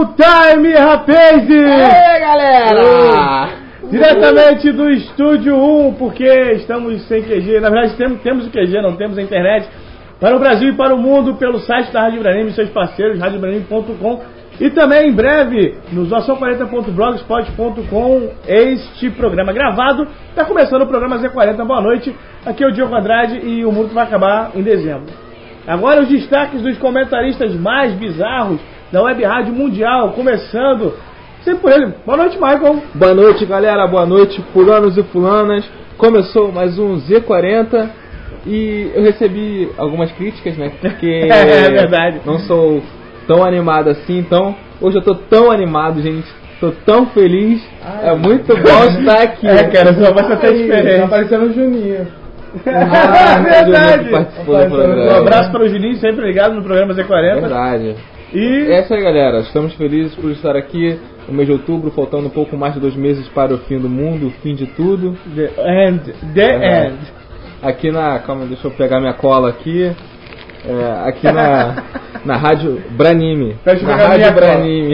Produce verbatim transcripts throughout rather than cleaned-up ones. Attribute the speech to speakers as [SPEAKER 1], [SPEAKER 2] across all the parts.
[SPEAKER 1] Showtime, rapaz!
[SPEAKER 2] E aí, galera!
[SPEAKER 1] Diretamente do Estúdio um, porque estamos sem Q G. Na verdade, temos, temos o Q G, não temos a internet. Para o Brasil e para o mundo, pelo site da Rádio Branime e seus parceiros, rádio branime ponto com. E também, em breve, no ação quarenta ponto blogspot ponto com, este programa gravado. Está começando o programa Z quarenta. Boa noite. Aqui é o Diogo Andrade e o mundo vai acabar em dezembro. Agora os destaques dos comentaristas mais bizarros da Web Rádio Mundial, começando sempre por ele. Boa noite, Michael.
[SPEAKER 2] Boa noite, galera. Boa noite, fulanos e fulanas. Começou mais um Z quarenta e eu recebi algumas críticas, né? Porque
[SPEAKER 1] é verdade.
[SPEAKER 2] Não sou tão animado assim, então hoje eu tô tão animado, gente. Tô tão feliz. Ai, é muito bom estar aqui.
[SPEAKER 1] É, cara, sua voz tá até diferente.
[SPEAKER 3] Tá parecendo o Juninho.
[SPEAKER 1] Ah, é verdade.
[SPEAKER 2] Um
[SPEAKER 1] abraço para o Juninho, sempre ligado no programa Z quarenta.
[SPEAKER 2] Verdade.
[SPEAKER 1] E
[SPEAKER 2] é isso aí, galera. Estamos felizes por estar aqui no mês de outubro, faltando um pouco mais de dois meses para o fim do mundo, o fim de tudo.
[SPEAKER 1] The end. The é. end.
[SPEAKER 2] Aqui na... Calma, deixa eu pegar minha cola aqui. É, aqui na, na Rádio Branime. Na Rádio Branime.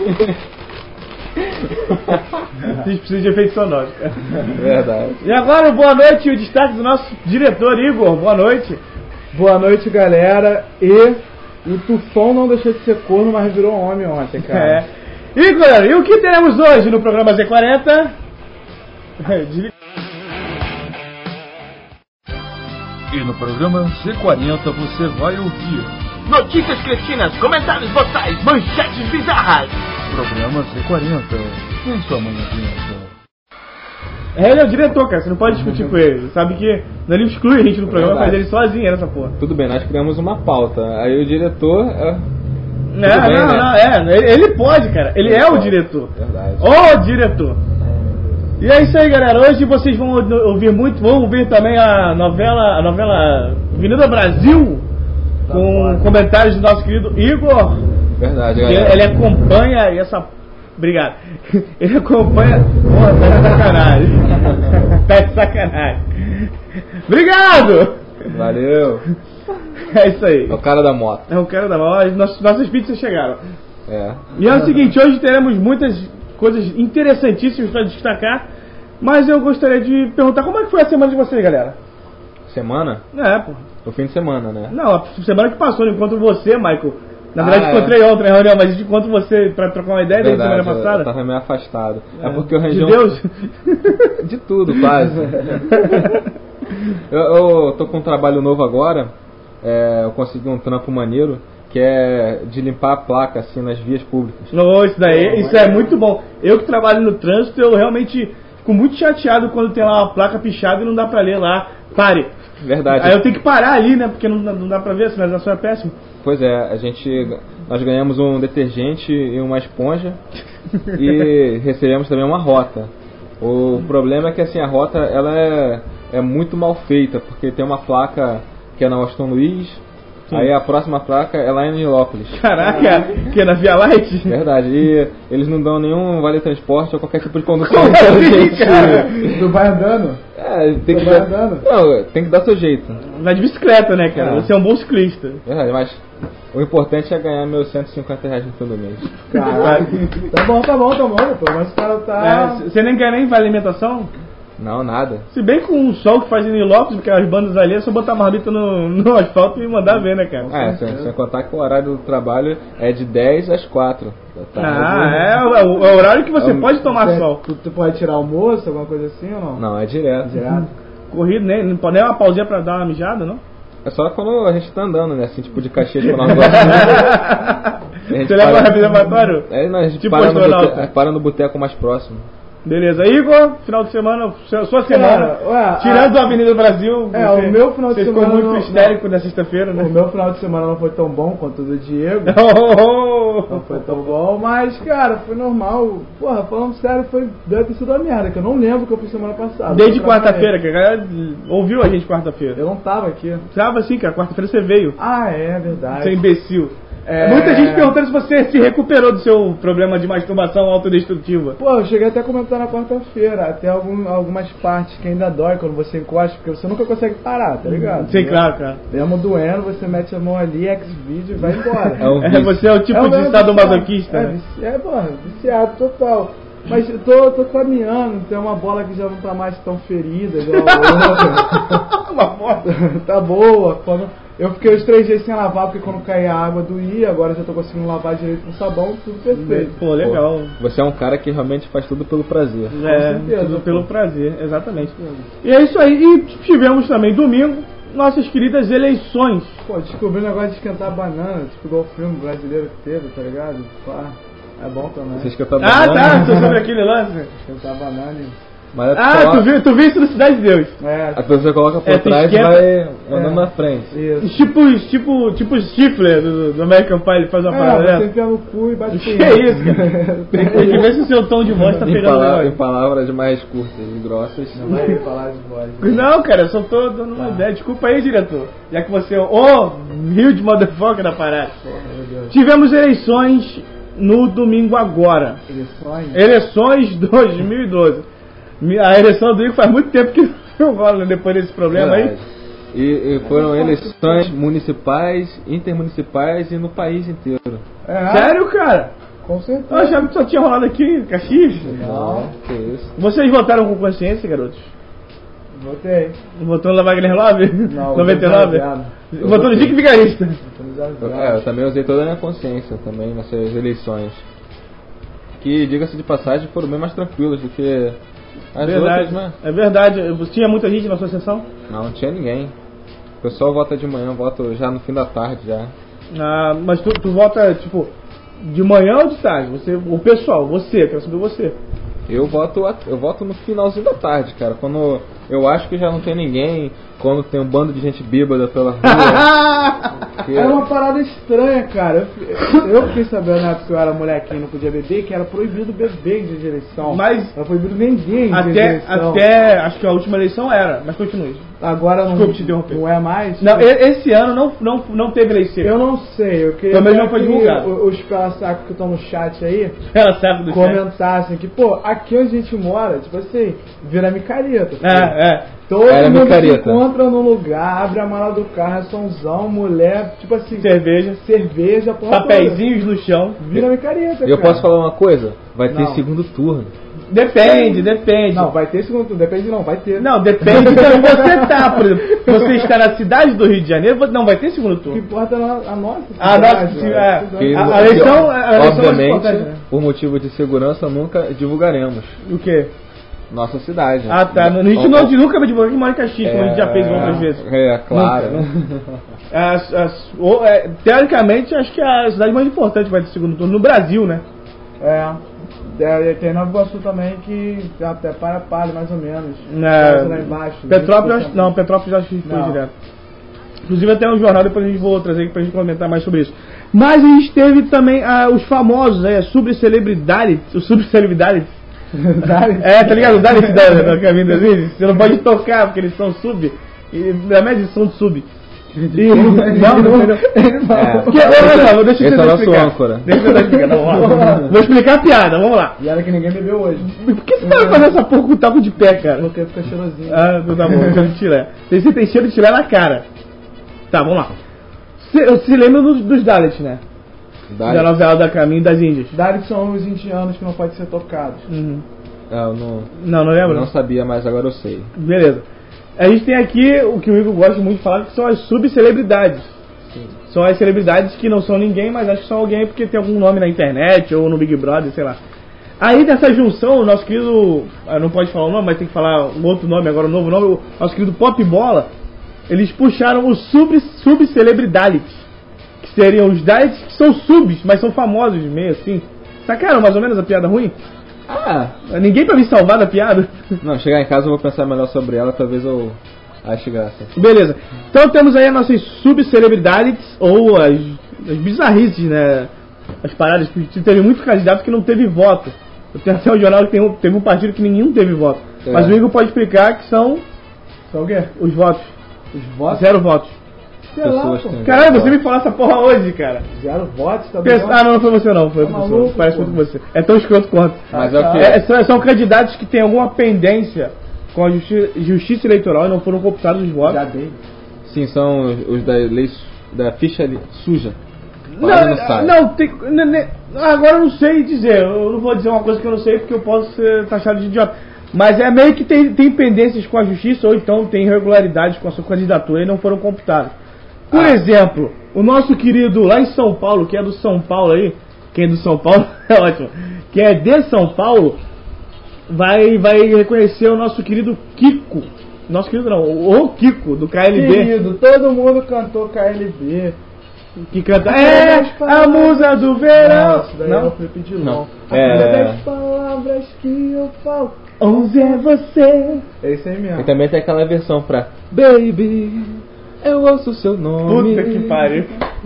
[SPEAKER 1] A gente precisa de efeito sonoro.
[SPEAKER 2] Verdade.
[SPEAKER 1] E agora, boa noite, o destaque do nosso diretor Igor. Boa noite.
[SPEAKER 3] Boa noite, galera. E o Tufão não deixou de ser corno, mas virou homem ontem, cara.
[SPEAKER 1] É. Igor, e o que teremos hoje no programa Z quarenta?
[SPEAKER 4] E no programa Z quarenta você vai ouvir
[SPEAKER 5] notícias cretinas, comentários boçais, manchetes bizarras.
[SPEAKER 4] Programa Z quarenta, em sua manhãzinha.
[SPEAKER 1] É, ele é o diretor, cara, você não pode discutir com ele. Sabe que ele exclui a gente no programa,
[SPEAKER 2] Verdade.
[SPEAKER 1] Faz ele sozinho nessa porra.
[SPEAKER 2] Tudo bem, nós criamos uma pauta. Aí o diretor... É...
[SPEAKER 1] Não,
[SPEAKER 2] bem,
[SPEAKER 1] não,
[SPEAKER 2] né?
[SPEAKER 1] não, é, ele, ele pode, cara, ele, ele é
[SPEAKER 2] pode.
[SPEAKER 1] o diretor.
[SPEAKER 2] Verdade.
[SPEAKER 1] O diretor. E é isso aí, galera. Hoje vocês vão ouvir muito, vão ouvir também a novela, a novela Avenida Brasil, tá com bom. Comentários do nosso querido Igor.
[SPEAKER 2] Verdade,
[SPEAKER 1] ele,
[SPEAKER 2] galera.
[SPEAKER 1] ele acompanha essa... Obrigado. Ele acompanha... Porra, tá de sacanagem. Tá de sacanagem. Obrigado!
[SPEAKER 2] Valeu.
[SPEAKER 1] É isso aí.
[SPEAKER 2] É o cara da moto.
[SPEAKER 1] É o cara da moto. Nossas, nossas pizzas chegaram.
[SPEAKER 2] É.
[SPEAKER 1] E é o seguinte, hoje teremos muitas coisas interessantíssimas para destacar, mas eu gostaria de perguntar como é que foi a semana de vocês, galera?
[SPEAKER 2] Semana?
[SPEAKER 1] É, pô.
[SPEAKER 2] O fim de semana, né?
[SPEAKER 1] Não, a semana que passou, eu encontro você, Michael. Na verdade,
[SPEAKER 2] ah,
[SPEAKER 1] encontrei
[SPEAKER 2] é.
[SPEAKER 1] ontem na reunião, mas encontro você pra trocar uma ideia da semana passada.
[SPEAKER 2] Eu tava meio afastado. É, é porque eu
[SPEAKER 1] arranjei
[SPEAKER 2] um...
[SPEAKER 1] De Deus?
[SPEAKER 2] De tudo, quase. eu, eu tô com um trabalho novo agora. É, eu consegui um trampo maneiro, que é de limpar a placa, assim, nas vias públicas.
[SPEAKER 1] Não, isso daí, isso é muito bom. Eu que trabalho no trânsito, eu realmente fico muito chateado quando tem lá uma placa pichada e não dá pra ler lá, pare.
[SPEAKER 2] Verdade.
[SPEAKER 1] Aí eu tenho que parar ali, né, porque não, não dá pra ver, a sinalização é péssima.
[SPEAKER 2] Pois é, a gente, nós ganhamos um detergente e uma esponja e recebemos também uma rota. O problema é que, assim, a rota, ela é, é muito mal feita, porque tem uma placa que é na Washington Luiz. Sim. Aí a próxima placa é lá em Nilópolis.
[SPEAKER 1] Caraca, que é na Via Light?
[SPEAKER 2] Verdade, e eles não dão nenhum vale transporte ou qualquer tipo de condução.
[SPEAKER 1] Como assim, cara?
[SPEAKER 3] Tu vai andando?
[SPEAKER 2] É, tem
[SPEAKER 3] tu
[SPEAKER 2] que
[SPEAKER 3] vai
[SPEAKER 2] dar,
[SPEAKER 3] andando?
[SPEAKER 2] Não, tem que dar seu jeito.
[SPEAKER 1] Vai de bicicleta, né, cara?
[SPEAKER 2] É.
[SPEAKER 1] Você é um bom ciclista.
[SPEAKER 2] Verdade, mas o importante é ganhar meus cento e cinquenta reais no fim do mês.
[SPEAKER 3] Caralho. Tá bom, tá bom, tá bom, pô. Mas o cara tá...
[SPEAKER 1] É, você nem quer nem vale alimentação?
[SPEAKER 2] Não, nada.
[SPEAKER 1] Se bem com o sol que faz em Nilópolis, porque as bandas ali é só botar a marbita no, no asfalto e mandar ver, né, cara?
[SPEAKER 2] É, sem, sem contar que o horário do trabalho é de dez às quatro da tarde.
[SPEAKER 1] Ah, é, é, o, é o horário que você é, pode tomar
[SPEAKER 3] você,
[SPEAKER 1] sol.
[SPEAKER 3] Tu, tu pode tirar almoço, alguma coisa assim ou não?
[SPEAKER 2] Não, é direto.
[SPEAKER 3] Direto?
[SPEAKER 1] Corrido, nem, não pode nem uma pausinha pra dar uma mijada, não?
[SPEAKER 2] É só quando a gente tá andando, né? Assim, tipo de Caxias pra nós gostamos.
[SPEAKER 1] Você leva o reservatório?
[SPEAKER 2] É, não, a gente
[SPEAKER 1] tipo
[SPEAKER 2] para, no boteco, para no boteco mais próximo.
[SPEAKER 1] Beleza, Igor, final de semana, sua semana,
[SPEAKER 3] Cara, ué,
[SPEAKER 1] tirando
[SPEAKER 3] a...
[SPEAKER 1] a Avenida Brasil,
[SPEAKER 3] é,
[SPEAKER 1] você,
[SPEAKER 3] o meu final de
[SPEAKER 1] você
[SPEAKER 3] semana
[SPEAKER 1] ficou muito
[SPEAKER 3] não,
[SPEAKER 1] histérico
[SPEAKER 3] não,
[SPEAKER 1] na sexta-feira, né?
[SPEAKER 3] O meu final de semana não foi tão bom quanto o do Diego.
[SPEAKER 1] Oh, oh, oh.
[SPEAKER 3] Não foi tão bom, mas, cara, foi normal. Porra, falando sério, foi, deve ter sido uma merda, que eu não lembro o que eu fiz semana passada.
[SPEAKER 1] Desde quarta-feira, que a galera ouviu a gente quarta-feira.
[SPEAKER 3] Eu não tava aqui.
[SPEAKER 1] Tava assim, cara, quarta-feira você veio.
[SPEAKER 3] Ah, é verdade.
[SPEAKER 1] Seu imbecil.
[SPEAKER 3] É...
[SPEAKER 1] Muita gente perguntando se você se recuperou do seu problema de masturbação autodestrutiva.
[SPEAKER 3] Pô, eu cheguei até a comentar na quarta-feira, até algum, algumas partes que ainda dói quando você encosta, porque você nunca consegue parar, tá ligado?
[SPEAKER 1] Sim, claro, cara.
[SPEAKER 3] Mesmo doendo, você mete a mão ali, X-Video e vai embora.
[SPEAKER 2] É um
[SPEAKER 1] É,
[SPEAKER 2] vício.
[SPEAKER 1] você é o tipo
[SPEAKER 3] É um
[SPEAKER 1] de
[SPEAKER 3] mesmo
[SPEAKER 1] sadomasoquista,
[SPEAKER 3] viciado. É,
[SPEAKER 1] né?
[SPEAKER 3] vici- é, porra, viciado total. Mas eu tô, tô caminhando, tem uma bola que já não tá mais tão ferida, igual a outra.
[SPEAKER 1] Uma foto.
[SPEAKER 3] Tá boa. Quando... Eu fiquei os três dias sem lavar, porque quando caía a água doía, agora já tô conseguindo lavar direito com sabão, tudo perfeito.
[SPEAKER 1] Pô, legal.
[SPEAKER 2] Pô, você é um cara que realmente faz tudo pelo prazer.
[SPEAKER 1] É,
[SPEAKER 3] certeza,
[SPEAKER 1] tudo
[SPEAKER 3] pô.
[SPEAKER 1] pelo prazer, exatamente. E é isso aí. E tivemos também domingo nossas queridas eleições.
[SPEAKER 3] Pô, descobri o negócio de esquentar banana, tipo igual o filme brasileiro que teve, tá ligado? Pá, é bom também.
[SPEAKER 2] Você esquenta a
[SPEAKER 1] Ah,
[SPEAKER 2] banana,
[SPEAKER 1] tá, tô sobre aquele lance.
[SPEAKER 3] Esquentar banana e...
[SPEAKER 2] Mas
[SPEAKER 1] Ah, tu
[SPEAKER 2] coloca-
[SPEAKER 1] viu, tu viu isso no Cidade de Deus.
[SPEAKER 3] É,
[SPEAKER 2] a pessoa coloca por
[SPEAKER 1] É, tu
[SPEAKER 2] trás e
[SPEAKER 1] esquenta-
[SPEAKER 2] vai andando
[SPEAKER 3] É.
[SPEAKER 2] na frente.
[SPEAKER 3] isso.
[SPEAKER 1] Tipo, tipo, tipo o Stifler do, do American Pie, ele faz uma parada
[SPEAKER 3] É, você
[SPEAKER 1] dessa.
[SPEAKER 3] enfia no cu e bate
[SPEAKER 1] Que
[SPEAKER 3] punheta.
[SPEAKER 1] isso, cara? Tem que ver se o seu tom de voz tá
[SPEAKER 2] Em,
[SPEAKER 1] pegando o
[SPEAKER 2] pala- em
[SPEAKER 1] negócio.
[SPEAKER 2] palavras mais curtas e grossas.
[SPEAKER 3] Não vai falar de voz.
[SPEAKER 1] Não, cara, eu só tô dando uma
[SPEAKER 3] Tá.
[SPEAKER 1] ideia. Desculpa aí, diretor. Já que você é o huge motherfucker da parada.
[SPEAKER 3] Meu Deus.
[SPEAKER 1] Tivemos eleições no domingo agora.
[SPEAKER 3] Eleições?
[SPEAKER 1] Eleições dois mil e doze. A eleição do Igor faz muito tempo que não rola depois desse problema aí.
[SPEAKER 2] Verdade. E, e foram eleições municipais, intermunicipais e no país inteiro.
[SPEAKER 3] É,
[SPEAKER 1] Sério, cara?
[SPEAKER 3] com
[SPEAKER 1] Eu
[SPEAKER 3] certeza.
[SPEAKER 1] achava que só tinha rolado aqui em Caxias.
[SPEAKER 3] Não,
[SPEAKER 2] Que isso.
[SPEAKER 1] Vocês votaram com consciência, garotos?
[SPEAKER 3] votei.
[SPEAKER 1] Votou no Wagner Love?
[SPEAKER 3] Não,
[SPEAKER 1] noventa e nove?
[SPEAKER 3] zero.
[SPEAKER 1] Votou no Dick Vigarista.
[SPEAKER 2] Eu, é, eu também usei toda a minha consciência também nessas eleições. Que, diga-se de passagem, foram bem mais tranquilas do que as
[SPEAKER 1] Verdade,
[SPEAKER 2] outras, né?
[SPEAKER 1] é verdade. Tinha muita gente na sua sessão?
[SPEAKER 2] Não, não tinha ninguém. O pessoal vota de manhã, vota já no fim da tarde já.
[SPEAKER 1] Ah, mas tu, tu vota, tipo, de manhã ou de tarde? Você, o pessoal, você, quero saber você.
[SPEAKER 2] Eu voto, a- eu voto no finalzinho da tarde, cara. Quando eu acho que já não tem ninguém, quando tem um bando de gente bêbada pela rua. que-
[SPEAKER 3] É uma parada estranha, cara. Eu, eu fiquei sabendo na época que eu era molequinho e não podia beber, que era proibido beber em dia de eleição.
[SPEAKER 1] Mas-
[SPEAKER 3] Era proibido ninguém em dia de
[SPEAKER 1] Até,
[SPEAKER 3] eleição.
[SPEAKER 1] até, acho que a última eleição era, mas continue.
[SPEAKER 3] Agora não,
[SPEAKER 1] Desculpe te interromper.
[SPEAKER 3] não é mais.
[SPEAKER 1] Não, e- esse ano não, não, não teve eleição.
[SPEAKER 3] Eu não sei, eu queria
[SPEAKER 1] Pelo menos
[SPEAKER 3] até
[SPEAKER 1] não foi
[SPEAKER 3] que
[SPEAKER 1] divulgado.
[SPEAKER 3] o- os pela-saco que estão no chat aí
[SPEAKER 1] Era certo do chat.
[SPEAKER 3] comentassem que, pô, aqui onde a gente mora, tipo assim, vira micareta. filho.
[SPEAKER 1] É, é.
[SPEAKER 3] Todo
[SPEAKER 2] Era
[SPEAKER 3] mundo se
[SPEAKER 2] micareta.
[SPEAKER 3] encontra num lugar, abre a mala do carro, é somzão, mulher, tipo assim,
[SPEAKER 1] Cerveja,
[SPEAKER 3] cerveja, porra
[SPEAKER 1] papeizinhos no chão.
[SPEAKER 3] toda. Vira micareta,
[SPEAKER 2] Eu
[SPEAKER 3] cara.
[SPEAKER 2] posso falar uma coisa? Vai ter
[SPEAKER 3] Não.
[SPEAKER 2] segundo turno.
[SPEAKER 1] Depende, depende.
[SPEAKER 3] Não, vai ter segundo turno, depende não, vai ter.
[SPEAKER 1] Não, depende de onde você tá, por exemplo. Você está na cidade do Rio de Janeiro, não vai ter segundo
[SPEAKER 3] O que
[SPEAKER 1] turno.
[SPEAKER 3] importa é a nossa
[SPEAKER 1] A
[SPEAKER 3] cidade,
[SPEAKER 1] nossa,
[SPEAKER 3] velho.
[SPEAKER 1] é.
[SPEAKER 2] Que,
[SPEAKER 1] A- a eleição- a eleição é
[SPEAKER 2] obviamente,
[SPEAKER 1] importante, né?
[SPEAKER 2] por motivo de segurança, nunca divulgaremos
[SPEAKER 1] O quê?
[SPEAKER 2] nossa cidade.
[SPEAKER 1] Ah, tá. A gente não, nunca vai divulgar que mora em Caxias, como a gente já fez outras vezes.
[SPEAKER 2] É, claro.
[SPEAKER 1] As- as- o- é, teoricamente, acho que a cidade mais importante vai ter segundo turno no Brasil, né?
[SPEAKER 3] É. É, tem Nova Iguaçu também que até para para mais ou menos.
[SPEAKER 1] É,
[SPEAKER 3] Quase lá embaixo.
[SPEAKER 1] Petrópolis,
[SPEAKER 3] vinte por cento.
[SPEAKER 1] não, Petrópolis acho que foi
[SPEAKER 3] Não.
[SPEAKER 1] direto. Inclusive até um jornal, depois a gente vou trazer aqui pra gente comentar mais sobre isso. Mas a gente teve também ah, os famosos, né, subcelebridades, os subcelebridades. É, tá ligado? O Dalit da, da Caminho das Índias. Você não pode tocar porque eles são sub. E, na média eles são de sub. E, não, não, não.
[SPEAKER 2] É.
[SPEAKER 1] Porque, olha só, deixa eu
[SPEAKER 2] Esse é o
[SPEAKER 1] tentar
[SPEAKER 2] nosso
[SPEAKER 1] explicar.
[SPEAKER 2] âncora.
[SPEAKER 1] Deixa eu tentar explicar. Não, ó. Vou explicar a piada, vamos lá.
[SPEAKER 3] E era que ninguém bebeu hoje.
[SPEAKER 1] Por que você tá fazendo essa porra com o taco de pé, cara?
[SPEAKER 3] Porque fica cheirosinho.
[SPEAKER 1] Ah, tá bom, cheiro de chilé. Você tem cheiro de chilé na cara. Tá, vamos lá. Você se lembra dos, dos Dalits, né?
[SPEAKER 2] Dá-
[SPEAKER 1] Da novela da Caminho das Índias.
[SPEAKER 3] Dalit são os indianos que não podem ser tocados.
[SPEAKER 1] Uhum.
[SPEAKER 2] Ah, eu não,
[SPEAKER 1] Não, não
[SPEAKER 2] eu
[SPEAKER 1] lembra?
[SPEAKER 2] não sabia, mas agora eu sei.
[SPEAKER 1] Beleza. A gente tem aqui o que o Igor gosta muito de falar, que são as subcelebridades. São as celebridades que não são ninguém, mas acho que são alguém porque tem algum nome na internet ou no Big Brother, sei lá. Aí dessa junção, o nosso querido, ah, não pode falar o nome, mas tem que falar um outro nome agora, um novo nome, o nosso querido Pop Bola, eles puxaram os sub, subcelebridades, que seriam os Dalits que são subs, mas são famosos meio assim. Sacaram mais ou menos a piada ruim?
[SPEAKER 2] Ah,
[SPEAKER 1] Ninguém pra me salvar da piada?
[SPEAKER 2] não, chegar em casa eu vou pensar melhor sobre ela, talvez eu ache graça.
[SPEAKER 1] Beleza. Então temos aí as nossas subcelebridades, ou as, as bizarrices, né? As paradas que teve muito candidato que não teve voto. Eu tenho até um jornal que tem um, teve um partido que nenhum teve voto.
[SPEAKER 2] É.
[SPEAKER 1] Mas o Igor pode explicar que são
[SPEAKER 3] São o quê?
[SPEAKER 1] os votos.
[SPEAKER 3] Os votos?
[SPEAKER 1] Zero votos.
[SPEAKER 3] Sei lá,
[SPEAKER 2] pessoas
[SPEAKER 3] pô.
[SPEAKER 2] têm.
[SPEAKER 1] Caralho, você me falou essa porra hoje, cara.
[SPEAKER 3] Zero votos, tá
[SPEAKER 1] Pensa-
[SPEAKER 3] bom?
[SPEAKER 1] Ah, não, não foi você não, foi
[SPEAKER 3] Tá
[SPEAKER 1] outra pessoa.
[SPEAKER 3] maluco,
[SPEAKER 1] Parece
[SPEAKER 3] pô.
[SPEAKER 1] muito com você. É tão escroto quanto.
[SPEAKER 2] Mas é o que?
[SPEAKER 1] É, são, são candidatos que têm alguma pendência com a justi- justiça eleitoral e não foram computados os votos.
[SPEAKER 3] Já dei.
[SPEAKER 2] Sim, são os, os da lei su- da ficha li- suja. Lá no
[SPEAKER 1] Não,
[SPEAKER 2] site.
[SPEAKER 1] não, tem, ne- ne- agora eu não sei dizer. Eu não vou dizer uma coisa que eu não sei porque eu posso ser taxado de idiota. Mas é meio que tem, tem pendências com a justiça ou então tem irregularidades com a sua candidatura e não foram computadas. Por
[SPEAKER 2] Ah.
[SPEAKER 1] exemplo, o nosso querido lá em São Paulo, que é do São Paulo aí, quem é do São Paulo é ótimo, que é de São Paulo, vai, vai reconhecer o nosso querido Kiko. Nosso querido não, o Kiko, do K L B.
[SPEAKER 3] Querido, todo mundo cantou K L B.
[SPEAKER 1] Que canta. É a musa do verão.
[SPEAKER 3] Não, isso daí é o
[SPEAKER 1] Não?
[SPEAKER 3] Felipe Dilon.
[SPEAKER 2] Não.
[SPEAKER 3] A
[SPEAKER 2] É.
[SPEAKER 3] cada dez palavras que eu falo.
[SPEAKER 1] Onze é você.
[SPEAKER 3] É isso aí mesmo.
[SPEAKER 2] E também tem aquela versão pra Baby, eu ouço seu nome.
[SPEAKER 1] Puta que pariu.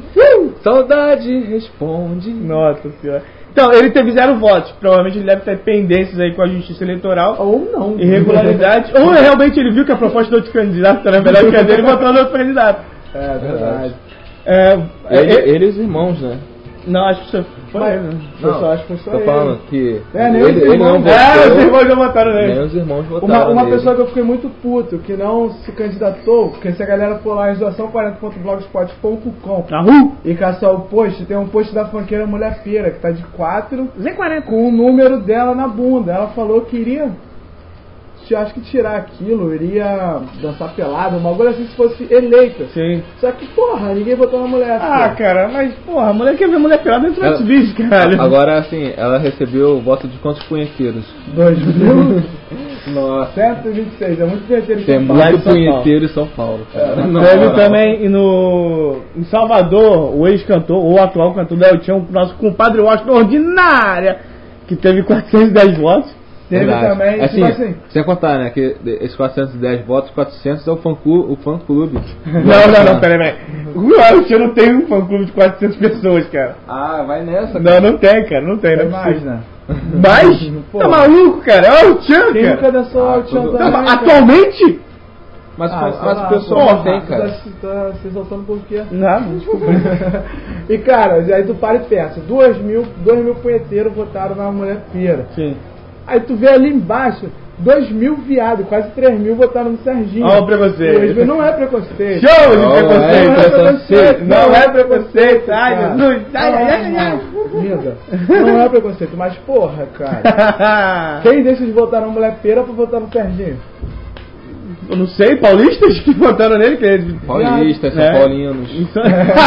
[SPEAKER 2] Saudade responde.
[SPEAKER 1] Nossa senhora. Então, ele teve zero votos. Provavelmente ele deve ter pendências aí com a justiça eleitoral.
[SPEAKER 3] Ou não.
[SPEAKER 1] Irregularidade. Ou realmente ele viu que a proposta do outro candidato era melhor que a dele e votou no outro candidato.
[SPEAKER 3] É verdade.
[SPEAKER 1] É, é,
[SPEAKER 2] Ele,
[SPEAKER 1] é-
[SPEAKER 2] ele e os irmãos, né?
[SPEAKER 1] não, acho que você foi
[SPEAKER 3] Mas-
[SPEAKER 1] ele. né?
[SPEAKER 3] Eu só acho que foi só
[SPEAKER 2] Tô
[SPEAKER 3] ele.
[SPEAKER 2] falando que
[SPEAKER 3] É, nem
[SPEAKER 2] ele,
[SPEAKER 3] os
[SPEAKER 2] ele não
[SPEAKER 3] irmãos.
[SPEAKER 1] É, os
[SPEAKER 2] votou,
[SPEAKER 1] irmãos já votaram
[SPEAKER 2] nem
[SPEAKER 1] nele.
[SPEAKER 2] os irmãos votaram
[SPEAKER 3] Uma, uma
[SPEAKER 2] nele.
[SPEAKER 3] pessoa que eu fiquei muito puto, que não se candidatou, porque se a galera for lá em doação quarenta ponto blogspot ponto com
[SPEAKER 1] Ahul!
[SPEAKER 3] e caçar o post, tem um post da funkeira Mulher Feira, que tá de quatro
[SPEAKER 1] Z quarenta.
[SPEAKER 3] com o número dela na bunda. Ela falou que iria, eu acho que tirar aquilo, iria dançar pelada, uma coisa assim se fosse eleita.
[SPEAKER 1] Sim.
[SPEAKER 3] Só que, porra, ninguém votou na mulher.
[SPEAKER 1] Ah,
[SPEAKER 3] pô.
[SPEAKER 1] cara, mas porra, a mulher quer ver mulher pelada dentro
[SPEAKER 2] Ela-
[SPEAKER 1] dos vídeos, caralho.
[SPEAKER 2] Agora, assim, ela recebeu o voto de quantos punheteiros?
[SPEAKER 3] dois mil
[SPEAKER 2] Nossa,
[SPEAKER 3] cento e vinte e seis, é muito verdadeiro.
[SPEAKER 2] tem
[SPEAKER 1] Lá em
[SPEAKER 2] muito
[SPEAKER 1] São
[SPEAKER 2] punheteiro em São Paulo, cara.
[SPEAKER 3] É.
[SPEAKER 2] Na
[SPEAKER 1] Teve
[SPEAKER 2] moral.
[SPEAKER 1] também no, em Salvador, o ex-cantor, ou o atual cantor da El Chan, o nosso compadre Washington Ordinária, que teve quatrocentos e dez votos.
[SPEAKER 3] Teve
[SPEAKER 2] Verdade.
[SPEAKER 3] também,
[SPEAKER 2] assim,
[SPEAKER 3] tipo assim,
[SPEAKER 2] sem contar, né, que esses quatrocentos e dez votos, quatrocentos é o fã-clube. O fã -clube.
[SPEAKER 1] Não, não, não, peraí, peraí. O El Chan não tem um fã-clube de quatrocentas pessoas, cara.
[SPEAKER 2] Ah, vai nessa,
[SPEAKER 1] Não, não tem, cara, não tem, não
[SPEAKER 3] é
[SPEAKER 1] é
[SPEAKER 3] mais,
[SPEAKER 1] possível.
[SPEAKER 3] né?
[SPEAKER 1] Mais?
[SPEAKER 3] Pô.
[SPEAKER 1] Tá maluco, cara? É o El Chan,
[SPEAKER 3] Quem nunca
[SPEAKER 1] cara.
[SPEAKER 3] dançou
[SPEAKER 2] Ah,
[SPEAKER 3] ao Tchan
[SPEAKER 2] tudo-
[SPEAKER 3] também?
[SPEAKER 1] Não, mas
[SPEAKER 3] cara?
[SPEAKER 1] atualmente?
[SPEAKER 2] Mas,
[SPEAKER 3] Ah,
[SPEAKER 2] mas
[SPEAKER 3] sei lá,
[SPEAKER 2] o pessoal
[SPEAKER 1] porra,
[SPEAKER 2] não tem,
[SPEAKER 3] Tá,
[SPEAKER 2] cara.
[SPEAKER 3] tá se soltando por quê?
[SPEAKER 1] Não, desculpa.
[SPEAKER 3] E cara, aí tu para e pensa, dois mil, dois mil punheteiros votaram na Mulher Feira.
[SPEAKER 1] Sim.
[SPEAKER 3] Aí tu vê ali embaixo, dois mil viados, quase três mil votaram no Serginho.
[SPEAKER 1] Olha o preconceito.
[SPEAKER 3] dois mil não é preconceito.
[SPEAKER 1] Show de
[SPEAKER 2] Não,
[SPEAKER 1] preconceito.
[SPEAKER 2] é preconceito.
[SPEAKER 1] Não é preconceito. Ai,
[SPEAKER 3] cara.
[SPEAKER 1] Jesus. Ai, ai, ai, ai.
[SPEAKER 3] Vida. Não é preconceito, mas porra, cara. Quem deixa de votar na Mulher Feira pra votar no Serginho?
[SPEAKER 1] Eu não sei, paulistas que votaram nele, que eles...
[SPEAKER 2] Paulistas, São
[SPEAKER 1] É.
[SPEAKER 2] Paulinos.
[SPEAKER 1] Isso-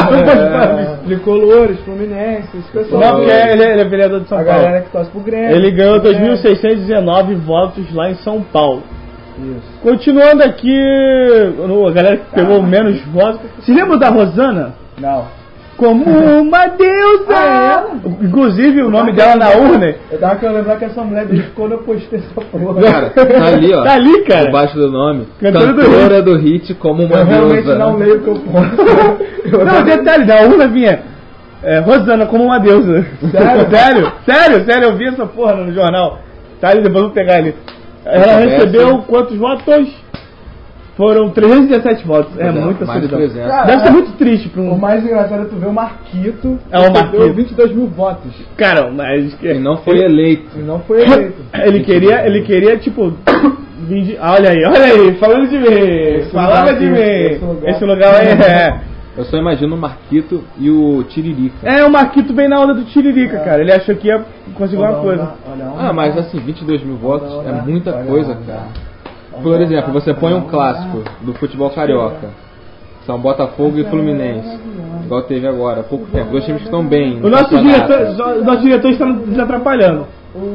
[SPEAKER 3] É, tricolores, fluminenses, pessoal.
[SPEAKER 1] Não, porque ele é, ele é vereador de São
[SPEAKER 3] a
[SPEAKER 1] Paulo.
[SPEAKER 3] galera que torce pro Grêmio.
[SPEAKER 1] Ele ganhou dois mil
[SPEAKER 3] É.
[SPEAKER 1] seiscentos e dezenove votos lá em São Paulo.
[SPEAKER 3] Isso.
[SPEAKER 1] Continuando aqui, no- a galera que pegou menos votos. Se lembra da Rosana?
[SPEAKER 3] Não.
[SPEAKER 1] Como uma deusa!
[SPEAKER 3] Ah,
[SPEAKER 1] Inclusive o nome dela na urna.
[SPEAKER 3] Eu tava querendo lembrar que essa mulher desde quando eu postei essa porra.
[SPEAKER 2] Cara, tá ali, ó.
[SPEAKER 1] Tá ali, cara.
[SPEAKER 2] Embaixo do nome.
[SPEAKER 1] Cantora do
[SPEAKER 2] Cantora do hit como uma
[SPEAKER 3] Eu realmente
[SPEAKER 2] deusa.
[SPEAKER 3] não leio o que eu posto.
[SPEAKER 1] Não, detalhe, da urna vinha é, Rosana como uma deusa.
[SPEAKER 3] Sério?
[SPEAKER 1] sério, sério, sério, eu vi essa porra no jornal. Tá ali, depois eu vou pegar ali. Ela
[SPEAKER 2] Essa
[SPEAKER 1] recebeu
[SPEAKER 2] peça-
[SPEAKER 1] quantos votos? Foram trezentos e dezessete votos. É muita
[SPEAKER 2] mais de
[SPEAKER 1] solidão.
[SPEAKER 2] trezentos.
[SPEAKER 3] Cara,
[SPEAKER 1] Deve ser muito triste pra
[SPEAKER 3] O
[SPEAKER 1] um.
[SPEAKER 3] mais engraçado é tu ver o Marquito.
[SPEAKER 1] É, o
[SPEAKER 3] que
[SPEAKER 1] Marquito.
[SPEAKER 3] deu vinte e dois mil votos.
[SPEAKER 1] Cara, mas.
[SPEAKER 2] E não foi eleito.
[SPEAKER 3] E não foi eleito.
[SPEAKER 1] Ele queria, ele queria, tipo. vir de- Olha aí, olha aí, falando de mim.
[SPEAKER 3] Esse
[SPEAKER 1] Falava
[SPEAKER 3] lugar
[SPEAKER 1] de
[SPEAKER 3] aqui,
[SPEAKER 1] mim.
[SPEAKER 3] esse lugar.
[SPEAKER 1] Esse lugar aí é.
[SPEAKER 2] Eu só imagino o Marquito e o Tiririca.
[SPEAKER 1] É, o Marquito bem na onda do Tiririca, cara. Ele achou que ia conseguir uma coisa.
[SPEAKER 2] Ah, mas assim, vinte e dois mil votos
[SPEAKER 3] Olha,
[SPEAKER 2] é
[SPEAKER 3] olha,
[SPEAKER 2] muita
[SPEAKER 3] olha,
[SPEAKER 2] coisa,
[SPEAKER 3] olha.
[SPEAKER 2] cara. Por exemplo, você põe um clássico do futebol carioca. São Botafogo e Fluminense. Igual teve agora, há pouco tempo. Dois times que estão bem.
[SPEAKER 1] O
[SPEAKER 2] no
[SPEAKER 1] nosso
[SPEAKER 2] campeonato.
[SPEAKER 1] diretor, o nosso diretor está nos atrapalhando.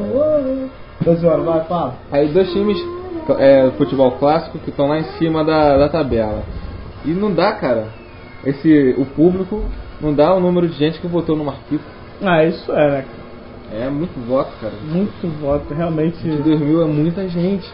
[SPEAKER 3] Tô zoando, vai, fala.
[SPEAKER 2] Aí dois times é, do futebol clássico que estão lá em cima da, da tabela. E não dá, cara. Esse, o público não dá o número de gente que votou no Marquito.
[SPEAKER 1] Ah, isso é, né?
[SPEAKER 2] É muito voto, cara.
[SPEAKER 1] Muito voto, realmente.
[SPEAKER 2] vinte e dois mil é muita gente.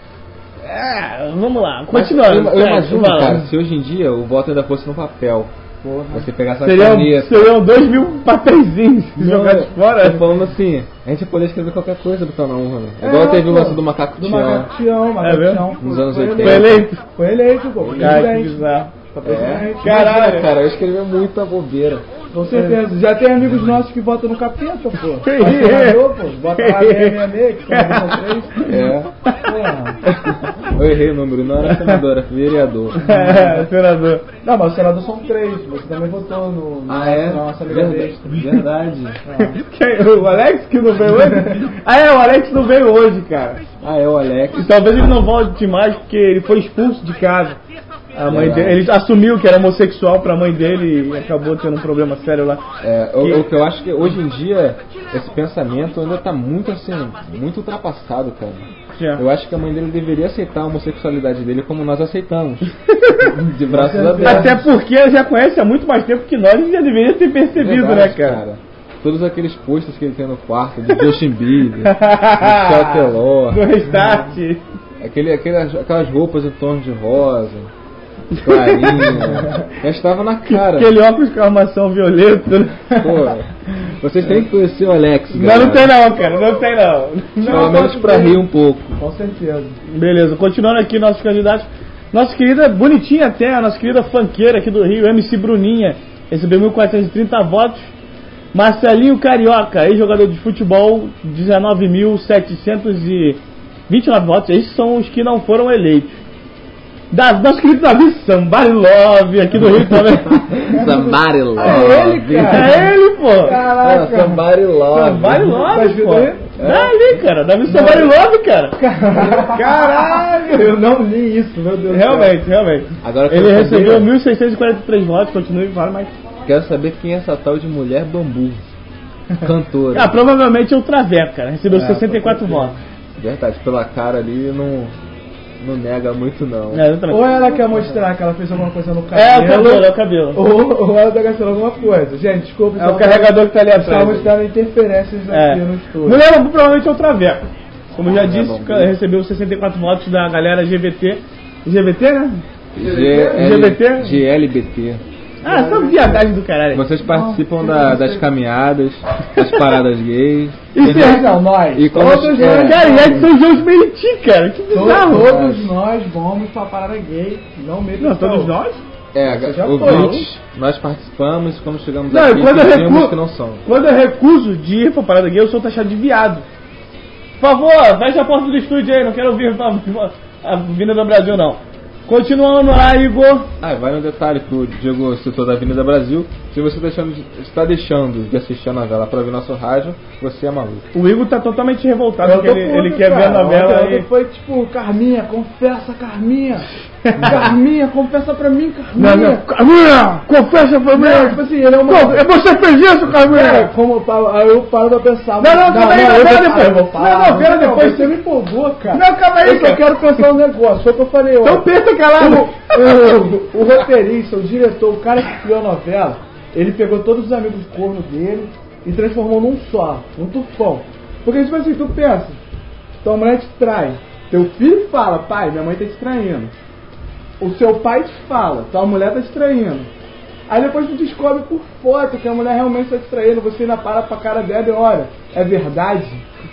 [SPEAKER 1] É, vamos lá,
[SPEAKER 2] Mas
[SPEAKER 1] continuando.
[SPEAKER 2] eu, eu
[SPEAKER 1] sério,
[SPEAKER 2] imagino,
[SPEAKER 1] vai lá.
[SPEAKER 2] cara, se hoje em dia o voto ainda fosse no papel. Você pegar essa
[SPEAKER 1] Seriam,
[SPEAKER 2] caneta.
[SPEAKER 1] seriam dois mil papeizinhos jogados fora.
[SPEAKER 2] Tô falando assim, a gente ia poder escrever qualquer coisa do na urna.
[SPEAKER 3] É,
[SPEAKER 2] Igual teve o
[SPEAKER 3] pô.
[SPEAKER 2] lance do macaco
[SPEAKER 3] Do
[SPEAKER 2] Tião.
[SPEAKER 3] Macaco Tião,
[SPEAKER 1] É
[SPEAKER 3] Macaco
[SPEAKER 1] mesmo?
[SPEAKER 3] Tião.
[SPEAKER 2] Nos anos
[SPEAKER 3] Foi
[SPEAKER 2] oitenta.
[SPEAKER 1] Foi eleito.
[SPEAKER 3] Foi eleito, pô.
[SPEAKER 1] Cara, que
[SPEAKER 3] Presidente.
[SPEAKER 1] bizarro.
[SPEAKER 3] patrocinante.
[SPEAKER 1] Caralho.
[SPEAKER 2] Cara, eu escrevi muita bobeira.
[SPEAKER 3] Com certeza. Já tem amigos nossos que votam no capeta, pô. Senador, pô. Bota lá seiscentos e sessenta e seis, que são três.
[SPEAKER 2] É.
[SPEAKER 3] Porra.
[SPEAKER 2] Eu errei o número, não era senador, era vereador.
[SPEAKER 1] É, senador.
[SPEAKER 3] Não, mas o senador são três. Você também votou no, no
[SPEAKER 2] Ah, é?
[SPEAKER 3] na nossa Liga
[SPEAKER 2] Verdade.
[SPEAKER 3] Extra.
[SPEAKER 2] Verdade.
[SPEAKER 1] Quem? O Alex que não veio hoje? Ah, é, o Alex não veio hoje, cara.
[SPEAKER 2] Ah, é o Alex.
[SPEAKER 1] E talvez ele não volte mais porque ele foi expulso de casa. A mãe
[SPEAKER 2] Verdade.
[SPEAKER 1] dele, ele assumiu que era homossexual pra mãe dele e acabou tendo um problema sério lá.
[SPEAKER 2] É, o, o que eu acho que hoje em dia esse pensamento ainda tá muito assim, muito ultrapassado, cara.
[SPEAKER 1] É.
[SPEAKER 2] Eu acho que a mãe dele deveria aceitar a homossexualidade dele como nós aceitamos. De braços abertos.
[SPEAKER 1] Até porque ela já conhece há muito mais tempo que nós e já deveria ter percebido,
[SPEAKER 2] Verdade,
[SPEAKER 1] né, cara?
[SPEAKER 2] Todos aqueles posters que ele tem no quarto, de Justin Bieber, de Michel Teló,
[SPEAKER 1] Do Restart.
[SPEAKER 2] aquele, aquelas, aquelas roupas em tom de rosa, clarinha, já estava na cara.
[SPEAKER 1] Aquele óculos com armação violeta.
[SPEAKER 2] Pô, vocês têm que conhecer o Alex,
[SPEAKER 1] Não,
[SPEAKER 2] galera.
[SPEAKER 1] não tem não, cara, não tem não.
[SPEAKER 2] Pelo menos pra rir um pouco.
[SPEAKER 3] Com certeza.
[SPEAKER 1] Beleza, continuando aqui nossos candidatos. Nossa querida, bonitinha até, a nossa querida funkeira aqui do Rio, M C Bruninha, recebeu mil quatrocentos e trinta votos. Marcelinho Carioca, ex-jogador de futebol, dezenove mil setecentos e vinte e nove votos. Esses são os que não foram eleitos. Da, nosso querido Davi Somebody Love, aqui do Rio também.
[SPEAKER 2] Somebody Love.
[SPEAKER 3] É ele, cara.
[SPEAKER 1] É ele, pô.
[SPEAKER 3] Caraca.
[SPEAKER 2] Ah, Somebody Love.
[SPEAKER 1] Somebody Love,
[SPEAKER 3] Tá
[SPEAKER 1] pô.
[SPEAKER 3] aí?
[SPEAKER 1] Davi, cara. Davi Somebody Love, cara.
[SPEAKER 3] Caralho, eu não li isso, meu Deus do céu.
[SPEAKER 1] Realmente, realmente.
[SPEAKER 2] Agora eu
[SPEAKER 1] Ele
[SPEAKER 2] quero
[SPEAKER 1] recebeu
[SPEAKER 2] saber-
[SPEAKER 1] mil seiscentos e quarenta e três votos, continue, fala mais.
[SPEAKER 2] Quero saber quem é essa tal de Mulher Bambu. Cantora.
[SPEAKER 1] Ah, provavelmente é o Traveco, cara. Recebeu
[SPEAKER 3] É,
[SPEAKER 1] sessenta e quatro
[SPEAKER 3] com
[SPEAKER 1] votos.
[SPEAKER 2] Verdade, pela cara ali não, não nega muito não.
[SPEAKER 1] É, exatamente.
[SPEAKER 3] Ou ela quer mostrar que ela fez alguma coisa no
[SPEAKER 1] É o
[SPEAKER 3] cabelo.
[SPEAKER 1] cabelo, é o cabelo.
[SPEAKER 3] Ou, ou ela tá gastando alguma coisa. Gente, desculpa.
[SPEAKER 1] É o carregador que tá ali atrás.
[SPEAKER 3] Estamos tendo interferências
[SPEAKER 1] É.
[SPEAKER 3] aqui no estúdio.
[SPEAKER 1] Mulher Bambu provavelmente é o Traveco. Como eu já disse,
[SPEAKER 2] Bambu.
[SPEAKER 1] recebeu sessenta e quatro votos da galera G V T. G V T, né?
[SPEAKER 2] G L B T?
[SPEAKER 1] LGBT?
[SPEAKER 2] G L B T.
[SPEAKER 1] Ah, essa viadagem do caralho.
[SPEAKER 2] Vocês participam da- das caminhadas, das paradas gays.
[SPEAKER 1] Isso
[SPEAKER 3] Não,
[SPEAKER 1] é...
[SPEAKER 3] não, nós.
[SPEAKER 2] E como-
[SPEAKER 3] todos
[SPEAKER 2] é.
[SPEAKER 3] nós.
[SPEAKER 1] Cara, e é de São João de Meriti, cara. Que
[SPEAKER 3] To-
[SPEAKER 1] bizarro.
[SPEAKER 3] Todos nós vamos pra parada gay. Não medo.
[SPEAKER 1] Não, todos nós?
[SPEAKER 2] É,
[SPEAKER 3] Você já
[SPEAKER 2] ouvintes, nós participamos, quando chegamos
[SPEAKER 1] Não,
[SPEAKER 2] aqui,
[SPEAKER 1] e quando eu
[SPEAKER 2] dizemos
[SPEAKER 1] recuso-
[SPEAKER 2] que não são.
[SPEAKER 1] Quando eu recuso de ir pra parada gay, eu sou taxado de viado. Por favor, fecha a porta do estúdio aí, não quero ouvir a Avenida Brasil, não. Continuando lá, Igor.
[SPEAKER 2] Ah, vai no detalhe que o Diego citou da Avenida Brasil. Se você deixando de- está deixando de assistir a novela para ouvir nosso rádio, você é maluco.
[SPEAKER 1] O Igor tá totalmente revoltado
[SPEAKER 3] Eu
[SPEAKER 1] porque
[SPEAKER 3] tô
[SPEAKER 1] ele,
[SPEAKER 3] puto,
[SPEAKER 1] ele quer ver a
[SPEAKER 3] cara.
[SPEAKER 1] novela
[SPEAKER 3] Ontem
[SPEAKER 1] aí.
[SPEAKER 3] Foi tipo, Carminha, confessa, Carminha. Carminha, confessa pra mim, Carminha.
[SPEAKER 1] Não, não. Carminha, confessa pra mim.
[SPEAKER 3] Não, tipo assim, ele é uma...
[SPEAKER 1] Pô, você fez isso,
[SPEAKER 3] Cara,
[SPEAKER 1] Carminha?
[SPEAKER 3] como eu paro, aí eu paro pra pensar.
[SPEAKER 1] Não, não, calma aí, não,
[SPEAKER 3] eu
[SPEAKER 1] pera
[SPEAKER 3] vou-
[SPEAKER 1] depois.
[SPEAKER 3] eu vou falar.
[SPEAKER 1] Não, não, pera depois.
[SPEAKER 3] Você me empolgou, cara.
[SPEAKER 1] Não, calma aí,
[SPEAKER 3] Eu só
[SPEAKER 1] cara.
[SPEAKER 3] quero pensar um negócio, foi o que eu falei ontem.
[SPEAKER 1] Então pensa calado.
[SPEAKER 3] O, o, o roteirista, o diretor, o cara que criou a novela, ele pegou todos os amigos corno dele e transformou num só, um tufão. Porque, tipo assim, tu pensa, tua mulher te trai, teu filho fala, pai, minha mãe tá te traindo. O seu pai te fala, tua mulher tá te traindo. Aí depois tu descobre por foto que a mulher realmente tá te traindo, você ainda para pra cara dela e olha, é verdade?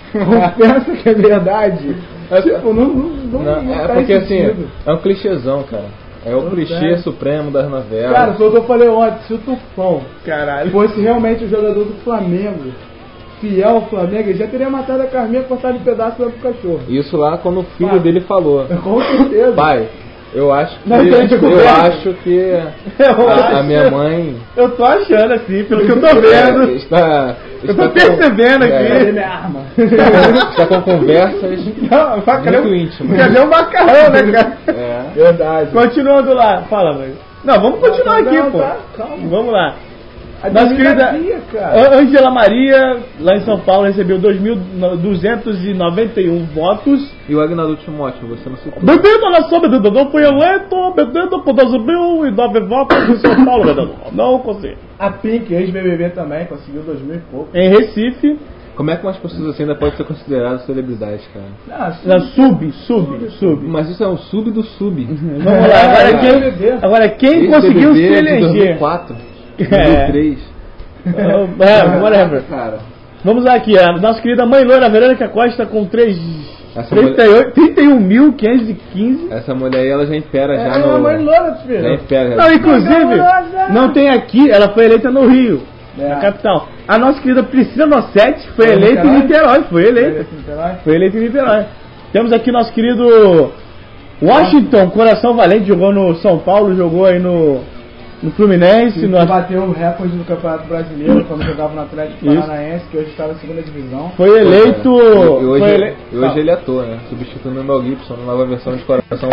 [SPEAKER 3] Pensa que é verdade? Tipo, não, não, não,
[SPEAKER 2] Não,
[SPEAKER 3] não
[SPEAKER 2] é
[SPEAKER 3] faz
[SPEAKER 2] porque assim,
[SPEAKER 3] sentido.
[SPEAKER 2] é um clichêzão, cara. É o
[SPEAKER 3] Não
[SPEAKER 2] clichê
[SPEAKER 3] tem.
[SPEAKER 2] supremo das novelas.
[SPEAKER 3] Cara, foi o que eu falei ontem, se o Tufão
[SPEAKER 1] Caralho.
[SPEAKER 3] fosse realmente o jogador do Flamengo, fiel ao Flamengo, ele já teria matado a Carminha e cortado em pedaços lá pro cachorro.
[SPEAKER 2] Isso lá quando o filho
[SPEAKER 3] Pai.
[SPEAKER 2] dele falou.
[SPEAKER 3] Com certeza.
[SPEAKER 2] Pai, eu acho que.
[SPEAKER 3] Não, gente,
[SPEAKER 2] eu
[SPEAKER 3] conversa.
[SPEAKER 2] acho que
[SPEAKER 1] Eu
[SPEAKER 2] a, a
[SPEAKER 1] acho.
[SPEAKER 2] minha mãe.
[SPEAKER 1] Eu tô achando assim, pelo que eu tô
[SPEAKER 2] é,
[SPEAKER 1] vendo.
[SPEAKER 2] está,
[SPEAKER 1] Eu
[SPEAKER 2] está
[SPEAKER 1] tô percebendo
[SPEAKER 2] com,
[SPEAKER 1] aqui.
[SPEAKER 3] Ele me arma.
[SPEAKER 2] é, está com conversas
[SPEAKER 1] Não, vai cadê
[SPEAKER 2] muito
[SPEAKER 1] o-
[SPEAKER 2] íntimas.
[SPEAKER 1] Cadê o macarrão, né, cara?
[SPEAKER 2] É.
[SPEAKER 3] Verdade.
[SPEAKER 1] Continuando lá, fala, mãe. Não, vamos continuar
[SPEAKER 3] Não,
[SPEAKER 1] aqui,
[SPEAKER 3] não,
[SPEAKER 1] pô.
[SPEAKER 3] tá, calma.
[SPEAKER 1] Vamos lá.
[SPEAKER 3] A
[SPEAKER 1] Nossa querida
[SPEAKER 3] Dia, cara.
[SPEAKER 1] Â- Ângela Maria, lá em São Paulo, recebeu dois mil duzentos e noventa e um votos.
[SPEAKER 2] E o Agnaldo Timóteo, você não citou.
[SPEAKER 1] Bebendo na sombra do Dodô, fui eleito, bebendo por doze mil e nove votos em São Paulo, Dodô. Não consegui.
[SPEAKER 3] A Pink, ex-B B B também, conseguiu dois mil e pouco.
[SPEAKER 1] Em Recife,
[SPEAKER 2] Como é que umas pessoas assim ainda podem ser consideradas celebridades, cara?
[SPEAKER 3] Ah,
[SPEAKER 1] na sub, sub, sub.
[SPEAKER 2] Mas isso é um sub do sub.
[SPEAKER 1] Vamos lá, agora quem, agora quem conseguiu se
[SPEAKER 2] Ex-B B B de dois mil e
[SPEAKER 1] eleger?
[SPEAKER 2] quatro,
[SPEAKER 1] É.
[SPEAKER 2] dois mil e três.
[SPEAKER 1] É, whatever.
[SPEAKER 2] Cara.
[SPEAKER 1] Vamos lá aqui, a nossa querida mãe loira Verônica Costa com três
[SPEAKER 2] Essa mulher,
[SPEAKER 1] trinta e um mil quinhentos e quinze.
[SPEAKER 2] essa mulher aí, ela já impera já
[SPEAKER 3] É
[SPEAKER 2] no...
[SPEAKER 3] a mãe loura, filho.
[SPEAKER 2] Já impera.
[SPEAKER 1] Não, inclusive, não tem aqui, ela foi eleita no Rio,
[SPEAKER 3] É.
[SPEAKER 1] na capital. A nossa querida Priscila Nossetti foi
[SPEAKER 3] Foi em
[SPEAKER 1] eleita em
[SPEAKER 3] Niterói?
[SPEAKER 1] Niterói, foi eleita.
[SPEAKER 3] Niterói?
[SPEAKER 1] Foi eleita em Niterói. Temos aqui nosso querido Washington, coração valente, jogou no São Paulo, jogou aí no, no Fluminense.
[SPEAKER 3] Que
[SPEAKER 1] No...
[SPEAKER 3] bateu o recorde do Campeonato Brasileiro quando jogava no Atlético
[SPEAKER 1] Isso.
[SPEAKER 3] Paranaense, que hoje está na segunda divisão.
[SPEAKER 1] Foi eleito.
[SPEAKER 2] E hoje,
[SPEAKER 1] foi ele...
[SPEAKER 2] e hoje ele é ator, né? Substituindo o Mel Gibson na nova versão de Coração.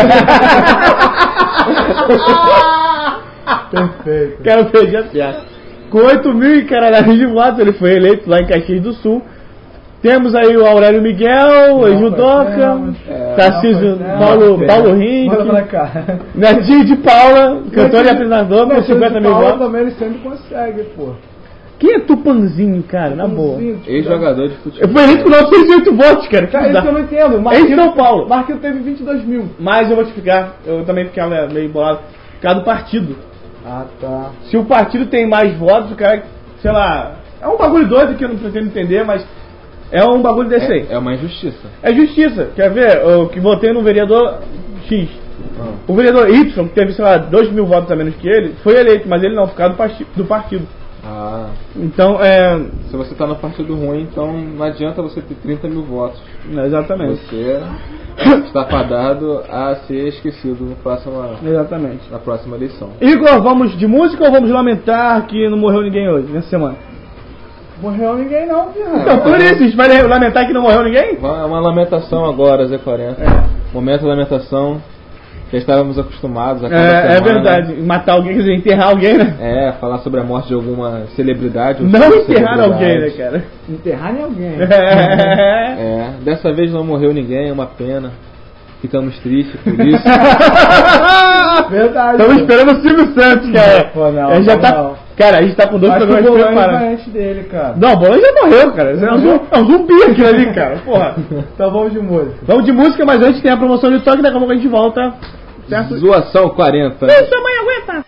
[SPEAKER 3] Perfeito.
[SPEAKER 1] Quero perder a piada. Com oito mil e caralhos de votos, ele foi eleito lá em Caxias do Sul. Temos aí o Aurélio Miguel, o Judoca, Tarcísio, Paulo, Paulo
[SPEAKER 3] Manda pra
[SPEAKER 1] Rink,
[SPEAKER 3] cá.
[SPEAKER 1] Netinho de Paula, cantor e apresentador, com
[SPEAKER 3] Mas
[SPEAKER 1] cinquenta mil
[SPEAKER 3] Paulo
[SPEAKER 1] votos.
[SPEAKER 3] também ele sempre consegue, pô.
[SPEAKER 1] Quem é Tupanzinho, cara? Na boa.
[SPEAKER 3] Bonzinho, tipo,
[SPEAKER 2] Ex-jogador de
[SPEAKER 1] Eu
[SPEAKER 2] futebol.
[SPEAKER 1] fui eleito com novecentos e oito votos, cara. Que
[SPEAKER 3] Cara, isso eu não
[SPEAKER 1] bizarro.
[SPEAKER 3] entendo.
[SPEAKER 1] É em São Paulo.
[SPEAKER 3] Marquinhos teve vinte e dois mil.
[SPEAKER 1] Mas eu vou te explicar, eu também ficava meio bolado. Por causa do partido.
[SPEAKER 3] Ah, tá.
[SPEAKER 1] Se o partido tem mais votos, o cara, sei lá. É um bagulho doido que eu não pretendo entender, mas é um bagulho desse aí.
[SPEAKER 2] É, é uma injustiça.
[SPEAKER 1] É justiça. Quer ver? Eu que votei no vereador X.
[SPEAKER 2] Ah.
[SPEAKER 1] O vereador Y, que teve, sei lá, dois mil votos a menos que ele, foi eleito, mas ele não, por causa do, parti do partido.
[SPEAKER 2] Ah,
[SPEAKER 1] Então, é.
[SPEAKER 2] se você tá no partido ruim, então não adianta você ter trinta mil votos.
[SPEAKER 1] Exatamente.
[SPEAKER 2] Você está fadado a ser esquecido no próxima,
[SPEAKER 1] Exatamente.
[SPEAKER 2] na próxima eleição.
[SPEAKER 1] Igor, vamos de música ou vamos lamentar que não morreu ninguém hoje, nessa semana?
[SPEAKER 3] Morreu ninguém não, viu?
[SPEAKER 1] Então, por isso, a gente vai lamentar que não morreu ninguém?
[SPEAKER 2] É uma lamentação agora, Zé quarenta. Momento de lamentação. Já estávamos acostumados a cada
[SPEAKER 1] É, é
[SPEAKER 2] semana,
[SPEAKER 1] verdade. Matar alguém, quer dizer, enterrar alguém, né?
[SPEAKER 2] É, falar sobre a morte de alguma celebridade. ou
[SPEAKER 1] Não
[SPEAKER 2] sobre
[SPEAKER 1] enterrar alguém, né,
[SPEAKER 2] celebridade.
[SPEAKER 1] cara?
[SPEAKER 3] Enterrar em alguém.
[SPEAKER 1] É.
[SPEAKER 2] É, dessa vez não morreu ninguém, é uma pena. Ficamos tristes por isso.
[SPEAKER 3] Verdade.
[SPEAKER 1] Estamos esperando o Silvio Santos, cara.
[SPEAKER 3] Pô, não,
[SPEAKER 1] a gente já
[SPEAKER 3] não,
[SPEAKER 1] tá.
[SPEAKER 3] não.
[SPEAKER 1] Cara, a gente tá com dois
[SPEAKER 3] Acho que o
[SPEAKER 1] programas
[SPEAKER 3] Bolonha
[SPEAKER 1] preparados.
[SPEAKER 3] vai antes dele, cara.
[SPEAKER 1] Não, o Bolonha já morreu, cara. É um, zum- é um zumbi aquilo ali, cara. Porra.
[SPEAKER 3] Então vamos de música.
[SPEAKER 1] Vamos de música, mas antes tem a promoção de toque, daqui a pouco a gente volta. Certo?
[SPEAKER 2] Zoação quarenta.
[SPEAKER 1] Isso, mãe, aguenta!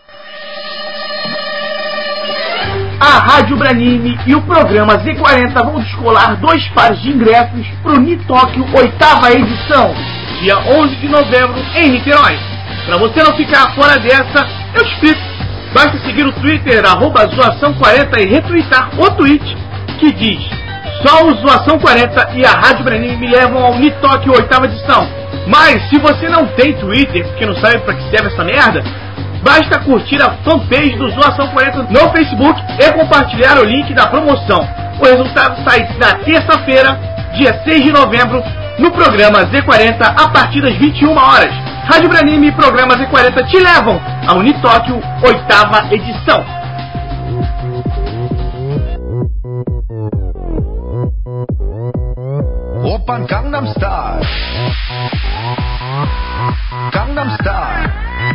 [SPEAKER 5] A Rádio Branime e o programa Z quarenta vão descolar dois pares de ingressos para o Nitóquio oitava edição, dia onze de novembro, em Niterói. Para você não ficar fora dessa, eu explico. Basta seguir o Twitter, arroba Zoação quarenta, e retweetar o tweet que diz: só o Zoação quarenta e a Rádio Branime me levam ao Nitóquio oitava edição. Mas se você não tem Twitter, porque não sabe para que serve essa merda, basta curtir a fanpage do Zoação quarenta no Facebook e compartilhar o link da promoção. O resultado sai na terça-feira, dia seis de novembro, no programa Z quarenta, a partir das vinte e uma horas. Rádio Branime e programa Z quarenta te levam ao Nitóquio oitava edição.
[SPEAKER 6] 오빤 강남스타일 강남스타일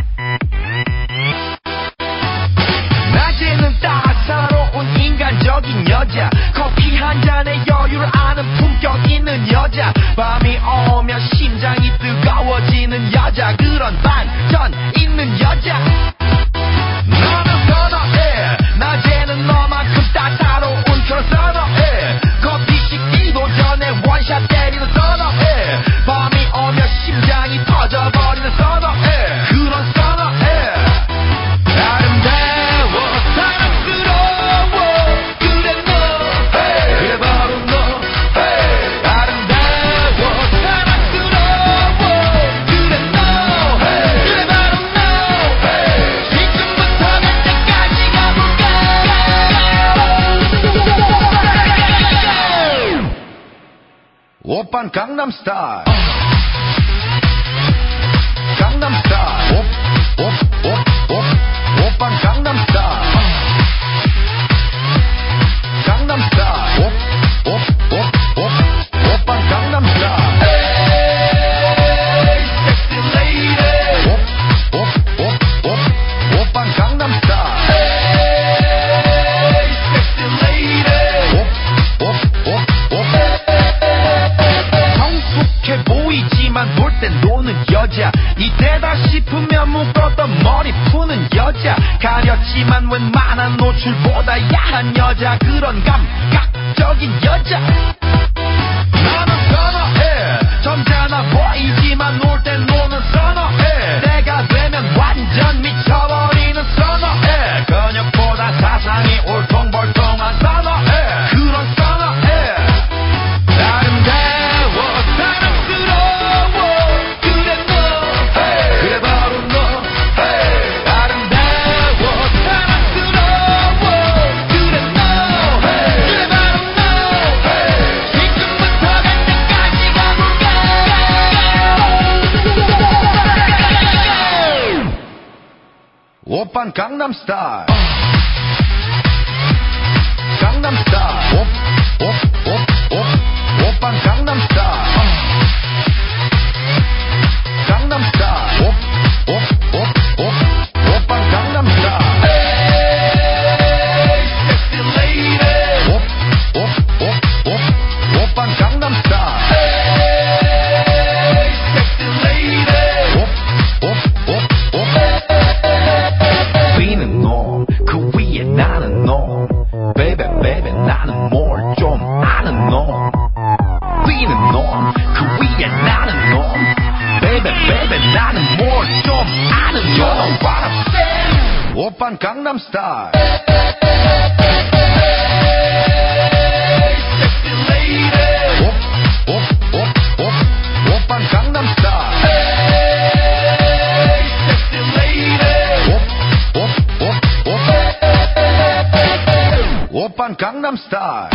[SPEAKER 6] 낮에는 따사로운 인간적인 여자 커피 한 잔에 여유를 아는 품격 있는 여자 밤이 오면 심장이 뜨거워지는 여자 그런 반전 있는 여자 너는 선어해 낮에는 너만큼 따사로운 그런 선어해 커피 식기도 전에 원샷 때리는 선어해 밤이 오면 심장이 터져버리는 선어해 그런 선어해 아름다워 사랑스러워 그래 너 hey. 그래 바로 너 hey. 아름다워 사랑스러워 그래 너 hey. 그래 바로 너 hey. 지금부터 갈 때까지 가볼까 오빤 강남스타일 강남스타일 오오오오 오빤 강남스타일 강남스타일 오오오오 오빤 강남스타일 에이 섹시 레이디 오오오오 오빤 강남스타일 에이 섹시 레이디 오오오오 성숙해 보이지만 놀 땐 노는 여자 이때다 싶으면 묶었던 머리 푸는 여자 가렸지만 웬만한 노출보다 야한 여자 그런 감각적인 여자 나는 선어해 점잖아 보이지만 놀 땐 노는 선어해 내가 되면 완전 미쳐버리는 선어해 근육보다 사상이 울퉁불퉁한 선어해 그런 선어해 아름다워 사랑스러워 그래 너 hey. 그래 바로 너 hey. 아름다워 사랑스러워 그래 너 hey. 그래 바로 너 hey. 지금부터 갈 때까지 가볼까 오빤 강남스타일 강남스타일 오, 오, 오, 오, 오빤 강남스타일 강남스타일 오, 오, 오, 오, 오빤 강남스타일 에이 섹시 레이디 오, 오, 오, 오, 오빤 강남스타일 에이 섹시 레이디 오, 오, 오, 오 위는 너 그 위에 나는 너 Baby baby 나는 뭘 좀 아는 놈 위는 놈 그 위에 나는 놈 Baby baby 나는 뭘 좀 아는 놈 You know what I'm saying 오빤 강남스타일 Sexy lady 오, 오, 오, 오, 오빤 강남스타일 Sexy lady 오, 오, 오, 오, 오빤 강남스타일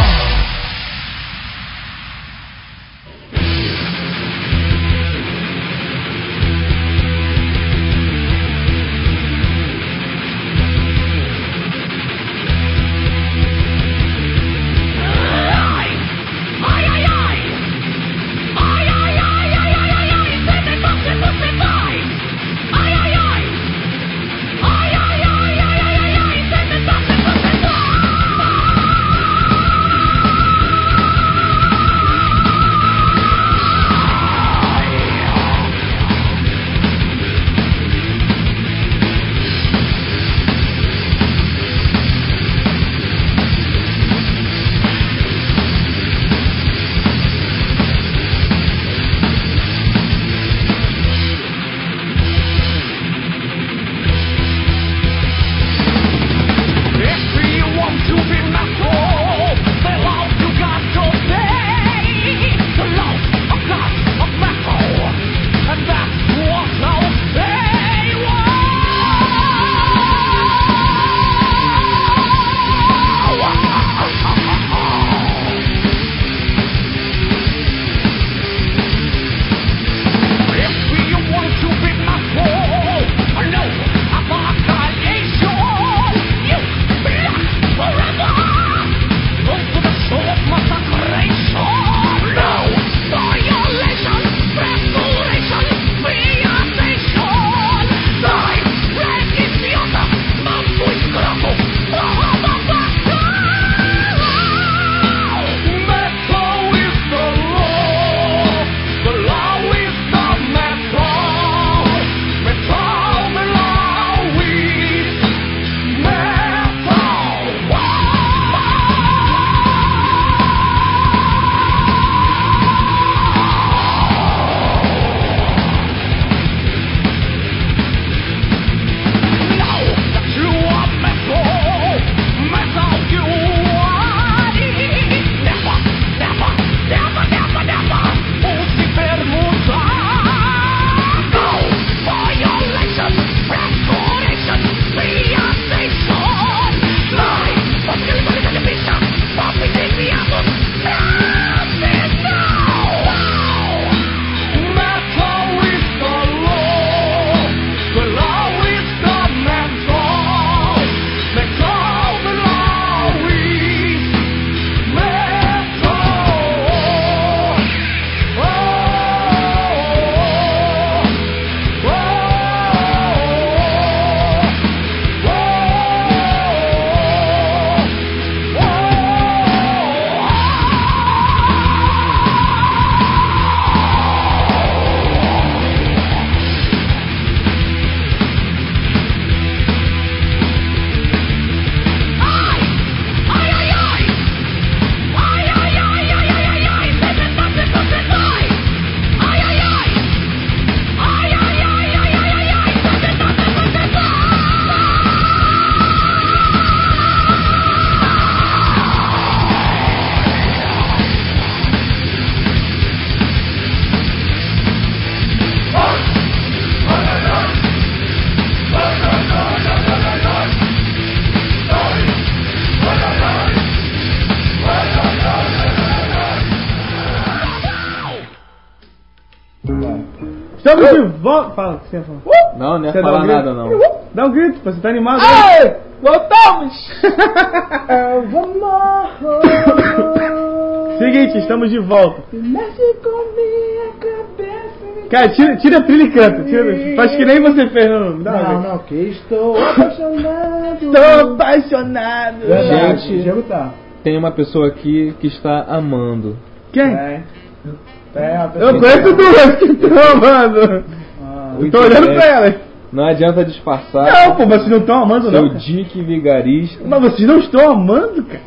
[SPEAKER 1] Estamos de volta. Fala, o que você ia falar?
[SPEAKER 2] Não, não ia
[SPEAKER 1] Você dá
[SPEAKER 2] falar
[SPEAKER 1] um grito?
[SPEAKER 2] nada não.
[SPEAKER 1] Dá um grito, pô, você tá animado?
[SPEAKER 3] Ai,
[SPEAKER 1] voltamos! Seguinte, estamos de volta.
[SPEAKER 3] Mexe com minha cabeça.
[SPEAKER 1] Cara, tira, tira a trilha e canta. Tira, faz que nem você fez, não. Dá uma
[SPEAKER 3] Não,
[SPEAKER 1] vez.
[SPEAKER 3] não, que estou apaixonado.
[SPEAKER 1] Estou apaixonado.
[SPEAKER 3] Verdade,
[SPEAKER 2] Gente.
[SPEAKER 3] o Diego tá.
[SPEAKER 2] Tem uma pessoa aqui que está amando.
[SPEAKER 1] Quem?
[SPEAKER 3] É. É, uma pessoa-
[SPEAKER 1] Eu conheço duas que estão amando.
[SPEAKER 3] Ah,
[SPEAKER 1] Eu tô olhando pra elas.
[SPEAKER 2] Não adianta disfarçar.
[SPEAKER 1] Não, pô, vocês não estão amando,
[SPEAKER 2] Seu
[SPEAKER 1] não. cara.
[SPEAKER 2] Dick Vigarista.
[SPEAKER 1] Mas vocês não estão amando, cara.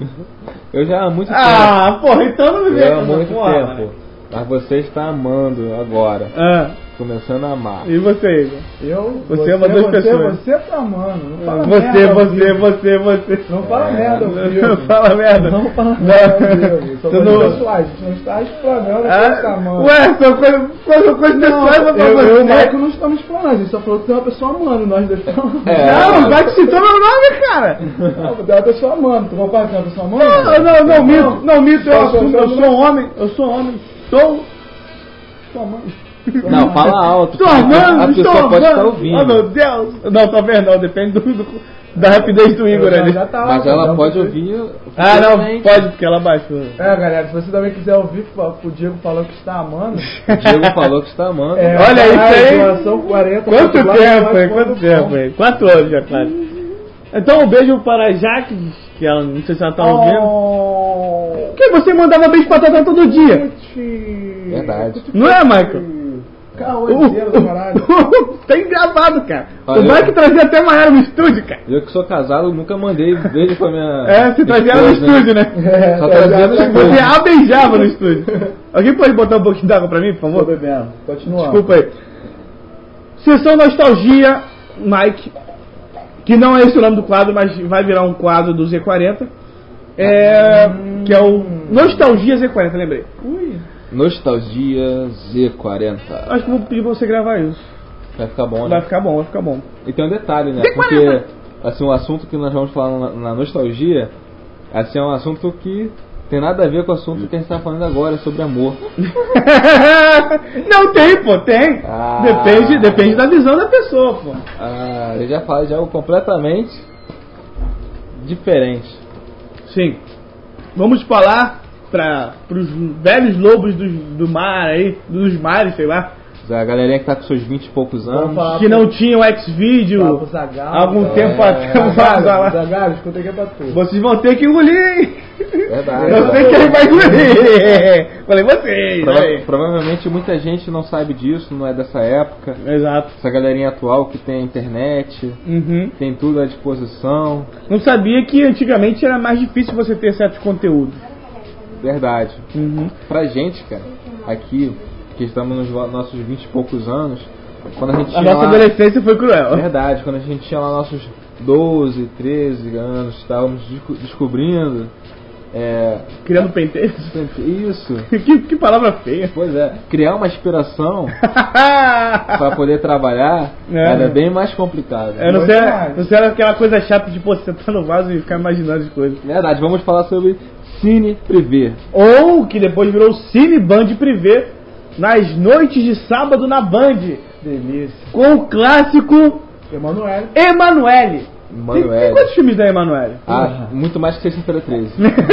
[SPEAKER 2] Eu já há muito tempo.
[SPEAKER 1] Ah, porra, então não me vê
[SPEAKER 2] Eu há
[SPEAKER 1] essa
[SPEAKER 2] muito
[SPEAKER 1] porra.
[SPEAKER 2] tempo. Mas você está amando agora.
[SPEAKER 1] Ah,
[SPEAKER 2] Começando a amar.
[SPEAKER 1] e você, Igor?
[SPEAKER 3] Eu,
[SPEAKER 1] Você ama duas
[SPEAKER 3] você,
[SPEAKER 1] pessoas.
[SPEAKER 3] Você tá, mano. Não fala
[SPEAKER 1] Você,
[SPEAKER 3] merda ao
[SPEAKER 1] você,
[SPEAKER 3] vivo.
[SPEAKER 1] você, você.
[SPEAKER 3] Não fala
[SPEAKER 2] É,
[SPEAKER 3] merda ao vivo.
[SPEAKER 1] Não fala merda.
[SPEAKER 3] Não fala merda ao vivo. São
[SPEAKER 1] Você
[SPEAKER 3] coisas
[SPEAKER 1] não-
[SPEAKER 3] pessoais. A gente não está explanando
[SPEAKER 1] Ah,
[SPEAKER 3] quem tá amando.
[SPEAKER 1] ué, são coisas coisa, coisa pessoais pra
[SPEAKER 3] eu, eu e o
[SPEAKER 1] você.
[SPEAKER 3] Michael não estamos explanando. A gente só falou que tem uma pessoa amando. Nós dois falamos.
[SPEAKER 2] É.
[SPEAKER 1] Não, vai que citou meu nome, cara.
[SPEAKER 3] Não, tem uma pessoa amando. Tu concorda com uma pessoa amando?
[SPEAKER 1] Não, não, não, mito, não, mito, eu
[SPEAKER 3] Só-
[SPEAKER 1] assumo,
[SPEAKER 3] só-
[SPEAKER 1] eu sou um homem, eu sou um homem, estou... Estou amando.
[SPEAKER 2] Não, fala alto.
[SPEAKER 1] Estou
[SPEAKER 2] porque
[SPEAKER 1] amando,
[SPEAKER 2] a
[SPEAKER 1] estou
[SPEAKER 2] pessoa
[SPEAKER 1] amando.
[SPEAKER 2] pode estar ouvindo.
[SPEAKER 1] Oh, meu Deus. Não, tá vendo, não, depende do, do- da rapidez do Igor
[SPEAKER 3] Já-
[SPEAKER 1] ali.
[SPEAKER 3] já tá
[SPEAKER 2] Mas
[SPEAKER 3] lá,
[SPEAKER 2] ela
[SPEAKER 3] já
[SPEAKER 2] pode
[SPEAKER 3] você-
[SPEAKER 2] ouvir.
[SPEAKER 1] Ah, não,
[SPEAKER 2] futuramente.
[SPEAKER 1] pode, porque ela baixou.
[SPEAKER 3] É, galera, se você também quiser ouvir, o Diego falou que está amando.
[SPEAKER 2] O Diego falou que está amando.
[SPEAKER 3] É,
[SPEAKER 1] Olha isso aí.
[SPEAKER 3] doação quarenta.
[SPEAKER 1] Quanto
[SPEAKER 3] popular,
[SPEAKER 1] tempo,
[SPEAKER 3] mais
[SPEAKER 1] hein? Quanto
[SPEAKER 3] ponto
[SPEAKER 1] tempo,
[SPEAKER 3] com.
[SPEAKER 1] hein? Quatro anos já, quase. Então, um beijo para a Jaque, que ela, não sei se ela tá ouvindo.
[SPEAKER 3] Oh,
[SPEAKER 1] Porque você mandava beijo pra Tatá todo dia.
[SPEAKER 2] Verdade.
[SPEAKER 1] Não é, Michael?
[SPEAKER 3] Caoezeiro do caralho.
[SPEAKER 1] Tem gravado, cara.
[SPEAKER 2] Olha,
[SPEAKER 1] O Mike trazia até Maiara no estúdio, cara.
[SPEAKER 2] Eu que sou casado, nunca mandei beijo pra minha.
[SPEAKER 1] É, você trazia ela no
[SPEAKER 2] esposa,
[SPEAKER 1] estúdio, né?
[SPEAKER 3] É,
[SPEAKER 2] Só
[SPEAKER 3] é,
[SPEAKER 2] trazia no
[SPEAKER 3] já-
[SPEAKER 2] estúdio.
[SPEAKER 1] Você a beijava no estúdio. Alguém pode botar um pouquinho d'água pra mim, por
[SPEAKER 3] Tô
[SPEAKER 1] favor?
[SPEAKER 3] bebendo. Continua.
[SPEAKER 1] Desculpa aí. Sessão Nostalgia, Mike. Que não é esse o nome do quadro, mas vai virar um quadro do Z quarenta. É, que é o Nostalgia Z quarenta, lembrei.
[SPEAKER 3] Ui.
[SPEAKER 2] Nostalgia Z quarenta.
[SPEAKER 1] Acho que vou pedir pra você gravar isso.
[SPEAKER 2] Vai ficar bom,
[SPEAKER 1] Vai
[SPEAKER 2] né?
[SPEAKER 1] ficar bom, vai ficar bom.
[SPEAKER 2] E tem um detalhe, né?
[SPEAKER 1] Z
[SPEAKER 2] Porque
[SPEAKER 1] quarenta.
[SPEAKER 2] assim, o assunto que nós vamos falar na, na nostalgia, assim, é um assunto que tem nada a ver com o assunto que a gente tá falando agora, sobre amor.
[SPEAKER 1] Não tem, pô, tem.
[SPEAKER 2] Ah.
[SPEAKER 1] Depende, depende da visão da pessoa, pô.
[SPEAKER 2] Ah, ele já fala de algo completamente diferente.
[SPEAKER 1] Sim. Vamos falar para os velhos lobos do, do mar aí, dos mares, sei lá,
[SPEAKER 2] A galerinha que tá com seus vinte e poucos
[SPEAKER 3] Vamos
[SPEAKER 2] anos.
[SPEAKER 3] falar
[SPEAKER 1] que não tinham X-Video
[SPEAKER 3] Fala pro Zagallo,
[SPEAKER 1] algum
[SPEAKER 3] então.
[SPEAKER 1] tempo
[SPEAKER 2] É.
[SPEAKER 1] atrás. Vamos falar.
[SPEAKER 3] Zagallo, escuta aqui pra tu.
[SPEAKER 1] Vocês vão ter que engolir, hein?
[SPEAKER 2] Verdade.
[SPEAKER 1] Eu sei quem vai engolir. Falei vocês.
[SPEAKER 2] Prova-
[SPEAKER 1] aí.
[SPEAKER 2] provavelmente muita gente não sabe disso, não é dessa época.
[SPEAKER 1] Exato.
[SPEAKER 2] Essa galerinha atual que tem internet,
[SPEAKER 1] Uhum.
[SPEAKER 2] tem tudo à disposição.
[SPEAKER 1] Não sabia que antigamente era mais difícil você ter certos conteúdos.
[SPEAKER 2] Verdade.
[SPEAKER 1] Uhum.
[SPEAKER 2] Pra gente, cara, aqui, que estamos nos vo- nossos vinte e poucos anos, quando a gente
[SPEAKER 1] A
[SPEAKER 2] tinha
[SPEAKER 1] nossa
[SPEAKER 2] lá...
[SPEAKER 1] adolescência foi cruel.
[SPEAKER 2] Verdade, quando a gente tinha lá nossos doze, treze anos, estávamos desco- descobrindo. É,
[SPEAKER 1] Criando penteiro.
[SPEAKER 2] isso,
[SPEAKER 1] que, que palavra feia.
[SPEAKER 2] pois é, criar uma inspiração para poder trabalhar
[SPEAKER 1] É.
[SPEAKER 2] era bem mais complicado.
[SPEAKER 1] É, não,
[SPEAKER 3] Muito
[SPEAKER 1] sei,
[SPEAKER 3] mais.
[SPEAKER 1] não sei era aquela coisa chata de pô, sentar no vaso e ficar imaginando as coisas.
[SPEAKER 2] Verdade, vamos falar sobre Cine Privé.
[SPEAKER 1] Ou que depois virou Cine Band Privé nas noites de sábado na Band.
[SPEAKER 3] Delícia.
[SPEAKER 1] Com o clássico
[SPEAKER 3] Emanuele.
[SPEAKER 1] Emanuele. Tem, tem
[SPEAKER 2] Emanuele.
[SPEAKER 1] quantos filmes da Emanuele?
[SPEAKER 2] Ah, muito mais que sexta-feira treze.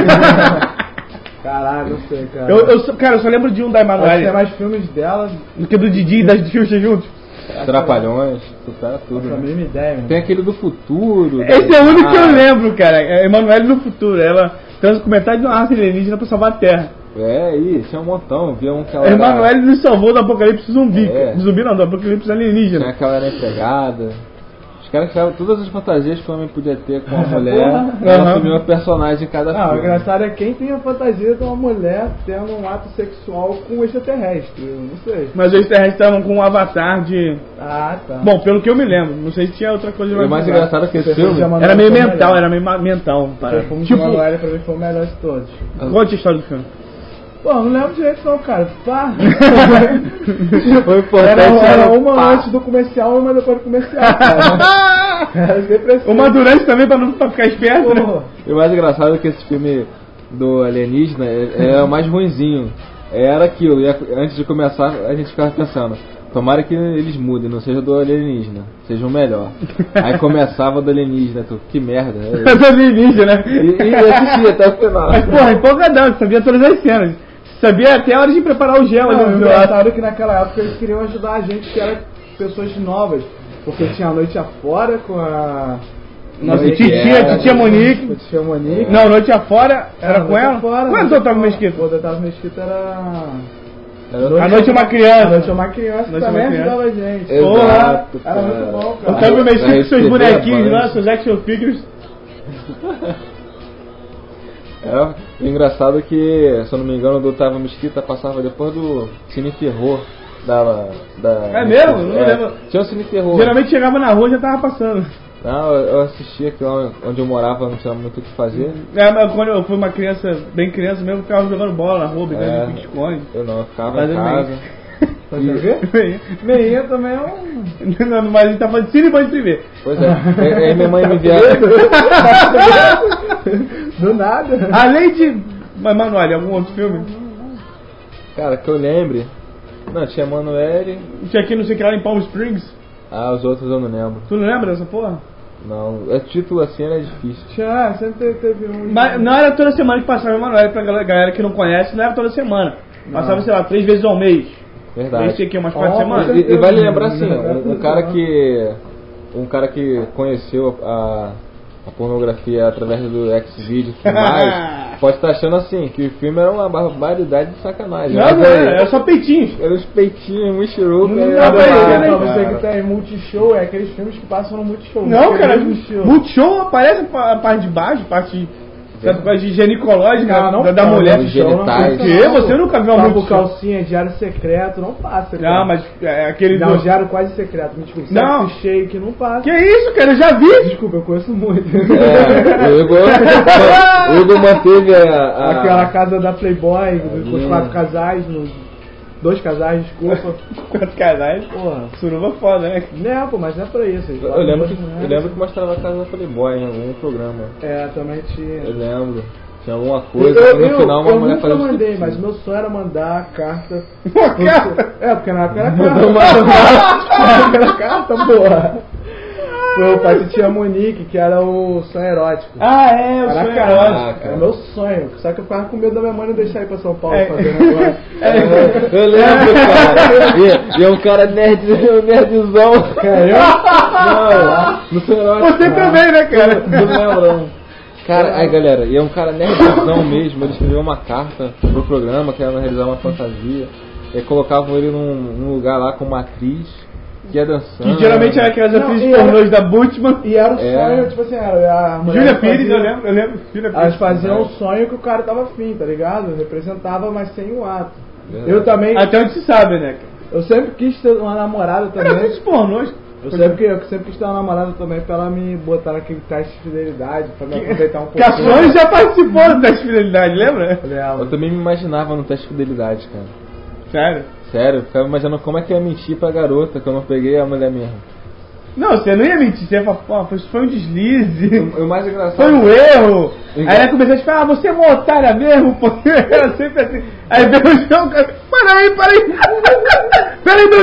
[SPEAKER 3] Caralho, eu sei, cara.
[SPEAKER 1] eu, eu, só- cara, eu só lembro de um da
[SPEAKER 3] Acho que
[SPEAKER 1] Emanuele.
[SPEAKER 3] tem mais filmes dela.
[SPEAKER 1] Do que do Didi e das Xuxa juntos.
[SPEAKER 2] Trapalhões, supera tudo.
[SPEAKER 3] Nossa, a
[SPEAKER 2] Né?
[SPEAKER 3] mínima ideia, meu.
[SPEAKER 2] Tem aquele do futuro.
[SPEAKER 1] Esse é o único que eu
[SPEAKER 2] Ah,
[SPEAKER 1] lembro, cara. É Emanuele no futuro. Ela transa com metade de uma raça alienígena pra salvar a Terra.
[SPEAKER 2] É, isso, tinha um montão. Via um que ela
[SPEAKER 1] A
[SPEAKER 2] era,
[SPEAKER 1] Emanuele nos salvou do apocalipse zumbi.
[SPEAKER 2] É.
[SPEAKER 1] Do zumbi não, do apocalipse
[SPEAKER 2] tinha
[SPEAKER 1] alienígena.
[SPEAKER 2] que ela era empregada. Os caras criavam todas as fantasias que o homem podia ter com a mulher.
[SPEAKER 3] Porra.
[SPEAKER 2] Ela
[SPEAKER 1] Aham.
[SPEAKER 2] assumiu uma personagem em cada
[SPEAKER 3] Não, o
[SPEAKER 2] filme.
[SPEAKER 3] engraçado é quem tem a fantasia de uma mulher tendo um ato sexual com um extraterrestre. Eu não sei.
[SPEAKER 1] Mas os terrestres estavam com um avatar de...
[SPEAKER 3] Ah, tá.
[SPEAKER 1] Bom, pelo que eu me lembro. Não sei se tinha outra coisa
[SPEAKER 2] E o mais
[SPEAKER 1] bizarra.
[SPEAKER 2] engraçado é que esse
[SPEAKER 3] Você
[SPEAKER 2] filme.
[SPEAKER 3] chama-
[SPEAKER 1] Era meio
[SPEAKER 3] Foi
[SPEAKER 1] mental,
[SPEAKER 3] melhor.
[SPEAKER 1] era meio ma- mental.
[SPEAKER 3] O
[SPEAKER 1] Para.
[SPEAKER 3] filme de
[SPEAKER 1] Tipo,
[SPEAKER 3] Emanuele pra mim foi o melhor de todos.
[SPEAKER 1] conte a história do filme.
[SPEAKER 3] Pô, não lembro direito não, cara. Pá.
[SPEAKER 2] Foi importante.
[SPEAKER 3] Era, era
[SPEAKER 2] era
[SPEAKER 3] uma
[SPEAKER 2] pá.
[SPEAKER 3] antes do comercial e uma depois do comercial, cara. Era sempre assim.
[SPEAKER 1] Uma durante também pra não pra ficar esperto, né?
[SPEAKER 3] Porra.
[SPEAKER 2] E o mais engraçado é que esse filme do alienígena é, é o mais ruinzinho. Era aquilo, e a- antes de começar a gente ficava pensando, tomara que eles mudem, não seja do alienígena, seja o melhor. Aí começava do alienígena, tu, que merda.
[SPEAKER 1] É do alienígena, né?
[SPEAKER 2] E, e assistia até o final.
[SPEAKER 1] Mas, porra, empolgadão, sabia todas as cenas. Sabia até a hora de preparar o gel.
[SPEAKER 3] Não,
[SPEAKER 1] ali
[SPEAKER 3] o
[SPEAKER 1] do lado.
[SPEAKER 3] engraçado que naquela época eles queriam ajudar a gente, que era pessoas novas. Porque tinha a noite afora com a...
[SPEAKER 1] Nossa,
[SPEAKER 3] Monique,
[SPEAKER 1] titia,
[SPEAKER 3] era,
[SPEAKER 1] titia Monique.
[SPEAKER 3] com a Titia Monique.
[SPEAKER 1] Não, noite afora era
[SPEAKER 3] Não,
[SPEAKER 1] com
[SPEAKER 3] Noite
[SPEAKER 1] ela?
[SPEAKER 3] Afora,
[SPEAKER 1] Qual é o
[SPEAKER 3] Noite
[SPEAKER 1] Otávio
[SPEAKER 3] Afora.
[SPEAKER 1] Mesquita?
[SPEAKER 3] O do Otávio Mesquita era...
[SPEAKER 1] A Noite é uma Criança.
[SPEAKER 3] A Noite é uma Criança que
[SPEAKER 1] Noite é
[SPEAKER 3] também
[SPEAKER 1] uma criança.
[SPEAKER 3] ajudava a gente.
[SPEAKER 2] Exato,
[SPEAKER 3] Porra, era
[SPEAKER 2] cara.
[SPEAKER 3] muito bom, cara.
[SPEAKER 1] Otávio Mesquita com
[SPEAKER 2] Aí
[SPEAKER 1] seus
[SPEAKER 2] você
[SPEAKER 1] bonequinhos
[SPEAKER 2] vê a
[SPEAKER 1] lá,
[SPEAKER 2] banda.
[SPEAKER 1] seus action figures.
[SPEAKER 2] É, o engraçado é que, se eu não me engano, do Otávio Mesquita passava depois do Cine Terror. Da, da,
[SPEAKER 1] É mesmo? Não
[SPEAKER 2] é,
[SPEAKER 1] lembro.
[SPEAKER 2] tinha um Cine Terror.
[SPEAKER 1] Geralmente chegava na rua e já tava passando.
[SPEAKER 2] Não, eu eu assistia aqui lá onde eu morava, não tinha muito o que fazer.
[SPEAKER 1] É, mas quando eu fui uma criança, bem criança mesmo, eu ficava jogando bola na rua, brincando
[SPEAKER 2] É.
[SPEAKER 1] de pique-esconde.
[SPEAKER 2] Eu não, eu ficava
[SPEAKER 1] Fazendo
[SPEAKER 2] em casa.
[SPEAKER 3] Você vê? Meinha também é um...
[SPEAKER 1] Não, mas a gente tá falando de cine e pode ver.
[SPEAKER 2] Pois é, aí aí minha mãe me via.
[SPEAKER 3] Do nada.
[SPEAKER 1] Além de. Mas, Manoel, algum outro filme?
[SPEAKER 2] Cara, que eu lembre. Não, tinha Manoel.
[SPEAKER 1] Tinha aqui, não sei o que lá em Palm Springs.
[SPEAKER 2] Ah, os outros eu não lembro.
[SPEAKER 1] Tu não lembra dessa porra?
[SPEAKER 2] Não, é título assim era difícil.
[SPEAKER 3] Tinha, sempre teve um...
[SPEAKER 1] Mas não era toda semana que passava o Manoel, pra galera, galera que não conhece, não era toda semana. Passava, sei lá, três vezes ao mês.
[SPEAKER 2] Verdade.
[SPEAKER 1] Esse aqui, umas quatro
[SPEAKER 3] Ó,
[SPEAKER 1] semanas.
[SPEAKER 2] E, e vale lembrar assim, um, um cara que. Um cara que conheceu a, a pornografia através do Xvideos e tudo mais, pode estar achando assim, que o filme era uma barbaridade de sacanagem.
[SPEAKER 1] Não,
[SPEAKER 2] Mas
[SPEAKER 1] não
[SPEAKER 2] aí,
[SPEAKER 1] era, era só peitinhos.
[SPEAKER 2] Era uns peitinhos, muito chiruco.
[SPEAKER 1] Não,
[SPEAKER 2] aí
[SPEAKER 1] não,
[SPEAKER 2] era
[SPEAKER 1] mas
[SPEAKER 2] lá,
[SPEAKER 1] era
[SPEAKER 3] Pra
[SPEAKER 1] aí,
[SPEAKER 3] você
[SPEAKER 2] cara.
[SPEAKER 3] que tá em Multishow, é aqueles filmes que passam no Multishow.
[SPEAKER 1] Não,
[SPEAKER 3] Aquele
[SPEAKER 1] cara,
[SPEAKER 3] Multishow.
[SPEAKER 1] Multishow aparece a parte de baixo, parte sabe, coisa de ginecológica
[SPEAKER 3] Não, não
[SPEAKER 1] da, da
[SPEAKER 3] passa,
[SPEAKER 1] mulher.
[SPEAKER 2] os genitais.
[SPEAKER 1] Por quê? Você nunca viu uma
[SPEAKER 3] Papo
[SPEAKER 1] Multishow?
[SPEAKER 3] calcinha, diário secreto, não passa. cara.
[SPEAKER 1] Não, mas é aquele
[SPEAKER 3] Não,
[SPEAKER 1] do...
[SPEAKER 3] diário quase secreto, me desculpa.
[SPEAKER 1] Não.
[SPEAKER 3] Sexy Shake não passa.
[SPEAKER 1] Que isso, cara? Eu já vi!
[SPEAKER 3] Desculpa, eu conheço muito.
[SPEAKER 2] É, o Hugo, o Hugo manteve a, a-
[SPEAKER 3] Aquela casa da Playboy, com os
[SPEAKER 2] Hum.
[SPEAKER 3] quatro casais, no- dois casais, desculpa.
[SPEAKER 1] Quatro casais.
[SPEAKER 3] Porra.
[SPEAKER 1] Suruba foda, né?
[SPEAKER 3] Não, pô, mas não é pra isso. eles
[SPEAKER 2] Eu
[SPEAKER 3] botam
[SPEAKER 2] lembro,
[SPEAKER 3] duas
[SPEAKER 2] que, eu
[SPEAKER 3] mulheres.
[SPEAKER 2] lembro que mostrava a casa da Playboy em algum programa.
[SPEAKER 3] É, também tinha.
[SPEAKER 2] Eu lembro. Tinha alguma coisa,
[SPEAKER 3] eu,
[SPEAKER 2] no
[SPEAKER 3] eu,
[SPEAKER 2] final uma
[SPEAKER 3] eu
[SPEAKER 2] mulher
[SPEAKER 3] nunca
[SPEAKER 2] fazendo
[SPEAKER 3] mandei,
[SPEAKER 2] striptease.
[SPEAKER 3] mas meu sonho era mandar a carta.
[SPEAKER 1] Uma carta?
[SPEAKER 3] É, porque na época era
[SPEAKER 2] Mandou
[SPEAKER 3] carta.
[SPEAKER 2] uma-
[SPEAKER 3] Era carta, porra. Foi o pai da tia Monique, que era o sonho erótico.
[SPEAKER 1] Ah, é, o
[SPEAKER 3] Era
[SPEAKER 1] sonho
[SPEAKER 3] carta.
[SPEAKER 1] erótico.
[SPEAKER 3] Era meu sonho. Só que eu ficava com medo da minha mãe não deixar ir pra São Paulo
[SPEAKER 1] É.
[SPEAKER 3] fazer negócio.
[SPEAKER 2] Eu lembro, cara. E, e é um cara nerd, um nerdzão.
[SPEAKER 3] É, eu?
[SPEAKER 2] Não, no seu herói.
[SPEAKER 1] Você também, né, cara?
[SPEAKER 2] Não lembro. Cara, aí galera, e é um cara nerdzão mesmo. Ele escreveu uma carta pro programa que era realizar uma fantasia. E colocavam ele num, num lugar lá com uma atriz que ia dançando.
[SPEAKER 1] Que geralmente era aquelas
[SPEAKER 3] Não,
[SPEAKER 1] atrizes
[SPEAKER 3] e era-
[SPEAKER 1] pornôs da Butchman.
[SPEAKER 3] E era o
[SPEAKER 2] É.
[SPEAKER 3] sonho, tipo assim, era a mulher
[SPEAKER 1] Júlia
[SPEAKER 3] que
[SPEAKER 1] Pires,
[SPEAKER 3] fazia-
[SPEAKER 1] eu lembro, eu lembro. Júlia
[SPEAKER 3] Elas
[SPEAKER 1] Pires.
[SPEAKER 3] faziam o sonho que o cara tava afim, tá ligado? Representava, mas sem o ato.
[SPEAKER 2] Verdade.
[SPEAKER 3] Eu também,
[SPEAKER 1] Até onde se sabe, né, cara?
[SPEAKER 3] eu sempre quis ter uma namorada
[SPEAKER 1] Era
[SPEAKER 3] também.
[SPEAKER 1] atrizes pornôs.
[SPEAKER 3] Eu sempre, eu sempre quis ter uma namorada também pra ela me botar naquele teste de fidelidade, pra me aproveitar um pouco.
[SPEAKER 1] Cações já participou do teste de fidelidade, lembra?
[SPEAKER 2] Eu também me imaginava no teste de fidelidade, cara.
[SPEAKER 1] Sério?
[SPEAKER 2] Sério, eu ficava imaginando como é que eu ia mentir pra garota que eu não peguei a mulher mesmo.
[SPEAKER 1] Não, você não ia mentir, você ia falar, pô, foi- foi um deslize.
[SPEAKER 2] O, o mais engraçado.
[SPEAKER 1] Foi um erro!
[SPEAKER 2] Igual.
[SPEAKER 1] Aí ela começou a falar, ah, você é uma otária mesmo, pô. Era sempre assim. Aí veio o João, cara, para aí, para aí. Peraí, meu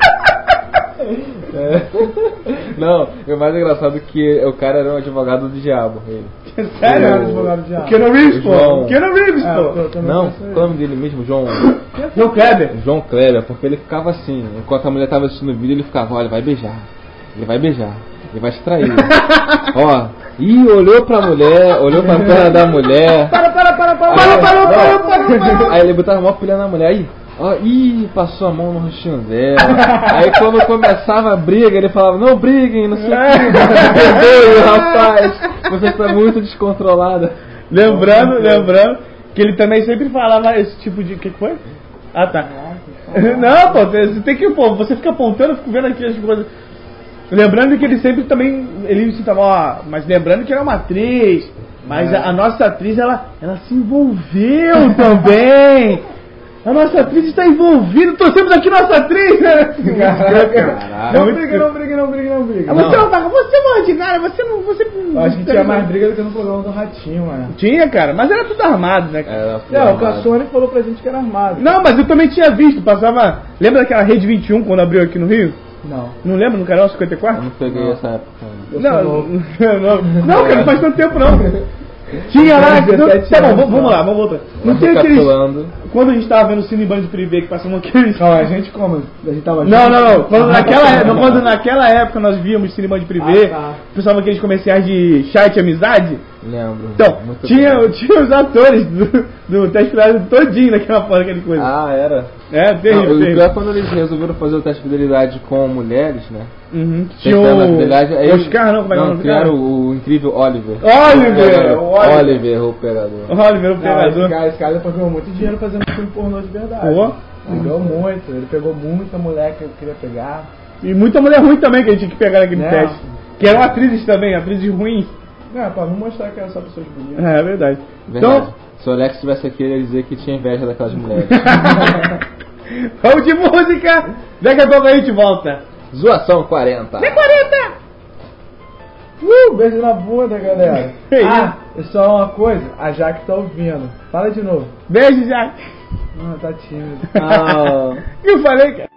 [SPEAKER 1] Deus.
[SPEAKER 2] É. Não, o mais engraçado é que o cara era um advogado do diabo. Ele.
[SPEAKER 1] Sério?
[SPEAKER 3] Era advogado de
[SPEAKER 1] O Keanu Reeves,
[SPEAKER 2] O
[SPEAKER 1] pô.
[SPEAKER 2] João.
[SPEAKER 1] O Keanu Reeves,
[SPEAKER 3] É,
[SPEAKER 1] pô.
[SPEAKER 3] eu também
[SPEAKER 2] Não,
[SPEAKER 3] penso
[SPEAKER 2] qual é o nome dele mesmo? João.
[SPEAKER 1] João Kleber.
[SPEAKER 2] João Kleber, porque ele ficava assim, enquanto a mulher tava assistindo o vídeo, ele ficava, olha, vai beijar, ele vai beijar, ele vai te trair. Ó, e olhou pra mulher, olhou pra perna da mulher.
[SPEAKER 1] Para, para, para, para,
[SPEAKER 2] Aí-
[SPEAKER 1] para, para, para, para, para.
[SPEAKER 2] Aí ele botava a mão pilhando na mulher, aí, ó, ih, passou a mão no rostinho dela. Aí quando começava a briga, ele falava, não briguem, não sei o que, perdoe, rapaz, você está muito descontrolada.
[SPEAKER 1] Lembrando, lembrando que ele também sempre falava esse tipo de. O que que foi? Ah, tá. Não, pô, você tem que. Pô, você fica apontando, eu fico vendo aqui as coisas. Lembrando que ele sempre também. Ele citava, ó, mas lembrando que era uma atriz. Mas a, a nossa atriz, ela, ela se envolveu também. A nossa atriz está envolvida, torcemos aqui nossa atriz, né?
[SPEAKER 3] Caraca. Não briga, não briga, não briga, não briga.
[SPEAKER 1] Você não tá, você morre de cara, você não. Você...
[SPEAKER 3] Eu acho que tinha mais briga do que no programa do Ratinho, mano.
[SPEAKER 1] Tinha, cara, mas era tudo armado, né?
[SPEAKER 2] Era tudo
[SPEAKER 3] Não, o
[SPEAKER 2] armado.
[SPEAKER 3] Cassone falou pra gente que era armado.
[SPEAKER 1] Não, mas eu também tinha visto, passava. Lembra daquela Rede vinte e um quando abriu aqui no Rio?
[SPEAKER 3] Não.
[SPEAKER 1] Não lembra no canal cinquenta e
[SPEAKER 2] Eu
[SPEAKER 1] quatro?
[SPEAKER 2] não peguei
[SPEAKER 3] Não.
[SPEAKER 2] essa época.
[SPEAKER 3] Eu
[SPEAKER 1] Não,
[SPEAKER 3] sou
[SPEAKER 1] não, não, cara, não faz tanto tempo não. Tinha lá.
[SPEAKER 3] dezessete
[SPEAKER 1] Tá bom,
[SPEAKER 3] anos,
[SPEAKER 1] vamos, vamos lá, vamos voltar. Não tem aqueles.
[SPEAKER 2] Recapitulando.
[SPEAKER 1] Quando a gente tava vendo o Cine Band Privé que passamos aqueles.
[SPEAKER 3] Não, a gente como? A gente tava
[SPEAKER 1] Não, não, não. Quando
[SPEAKER 3] Ah,
[SPEAKER 1] naquela,
[SPEAKER 3] tá.
[SPEAKER 1] não, quando naquela época nós víamos Cine Band Privé,
[SPEAKER 3] Ah, tá.
[SPEAKER 1] pensavam aqueles comerciais de chat amizade.
[SPEAKER 2] Lembro.
[SPEAKER 1] Então,
[SPEAKER 2] Muito
[SPEAKER 1] tinha,
[SPEAKER 2] bem.
[SPEAKER 1] tinha os atores do, do teste de fidelidade todinho naquela porra, aquela coisa.
[SPEAKER 2] Ah, era.
[SPEAKER 1] É,
[SPEAKER 2] Não,
[SPEAKER 1] terrível,
[SPEAKER 2] o pior é
[SPEAKER 1] terrível.
[SPEAKER 2] quando eles resolveram fazer o teste de fidelidade com mulheres, né?
[SPEAKER 1] Uhum.
[SPEAKER 2] Teste
[SPEAKER 1] Tinha
[SPEAKER 2] da fidelidade, aí
[SPEAKER 1] o
[SPEAKER 2] eles-
[SPEAKER 1] Oscar, não, como é que é o
[SPEAKER 2] Não,
[SPEAKER 1] nome do
[SPEAKER 2] criaram
[SPEAKER 1] cara?
[SPEAKER 2] o, o incrível Oliver.
[SPEAKER 1] Oliver,
[SPEAKER 2] Era
[SPEAKER 1] o Oliver.
[SPEAKER 2] Oliver, o pegador.
[SPEAKER 1] Oliver, o
[SPEAKER 3] Não, esse
[SPEAKER 1] pegador.
[SPEAKER 3] cara, esse cara depois ganhou muito dinheiro fazendo filme pornô de verdade.
[SPEAKER 1] Pô.
[SPEAKER 3] Ele ganhou muito, ele pegou muita mulher que eu queria pegar.
[SPEAKER 1] E muita mulher ruim também que a gente tinha que pegar naquele
[SPEAKER 3] Né?
[SPEAKER 1] teste. Que eram atrizes também, atrizes ruins.
[SPEAKER 3] Não, pra não mostrar que era só pessoas bonitas.
[SPEAKER 1] É, é verdade.
[SPEAKER 2] Verdade.
[SPEAKER 1] Então,
[SPEAKER 2] Se o Alex estivesse aqui, ele ia dizer que tinha inveja daquelas mulheres.
[SPEAKER 1] vamos de música. Daqui a pouco a gente volta.
[SPEAKER 2] Zoação quarenta.
[SPEAKER 1] quarenta!
[SPEAKER 3] Uh, beijo na bunda, galera.
[SPEAKER 1] Que
[SPEAKER 3] Ah, e só uma coisa, a Jaque tá ouvindo. Fala de novo.
[SPEAKER 1] Beijo, Jack.
[SPEAKER 3] Não, tá tímido.
[SPEAKER 2] Ah,
[SPEAKER 1] Eu falei, cara.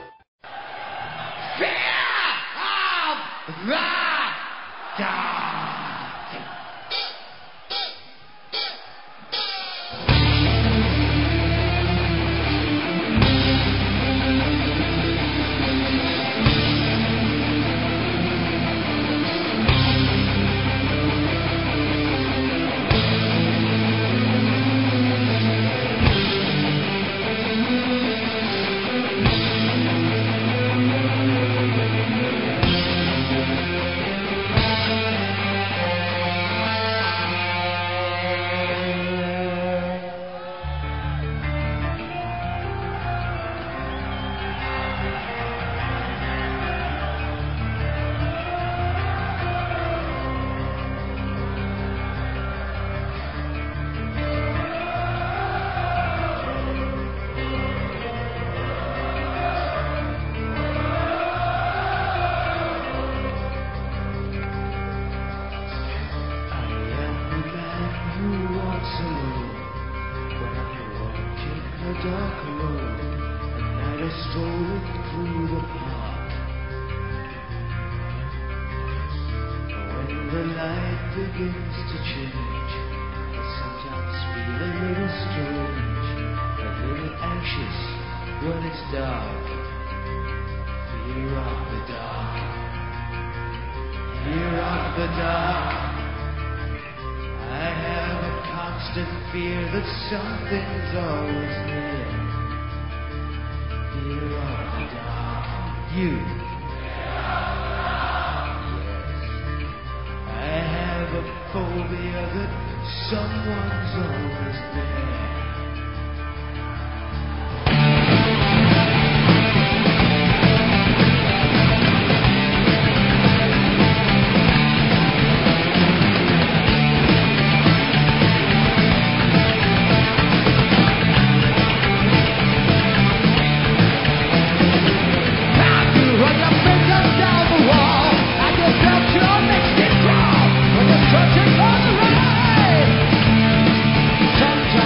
[SPEAKER 6] begins to change. I sometimes feel a little strange, a little anxious when it's dark. Fear of the dark, fear of the dark. I have a constant fear that something's always there. Fear of the dark. You. I have a phobia that someone's always there. Sometimes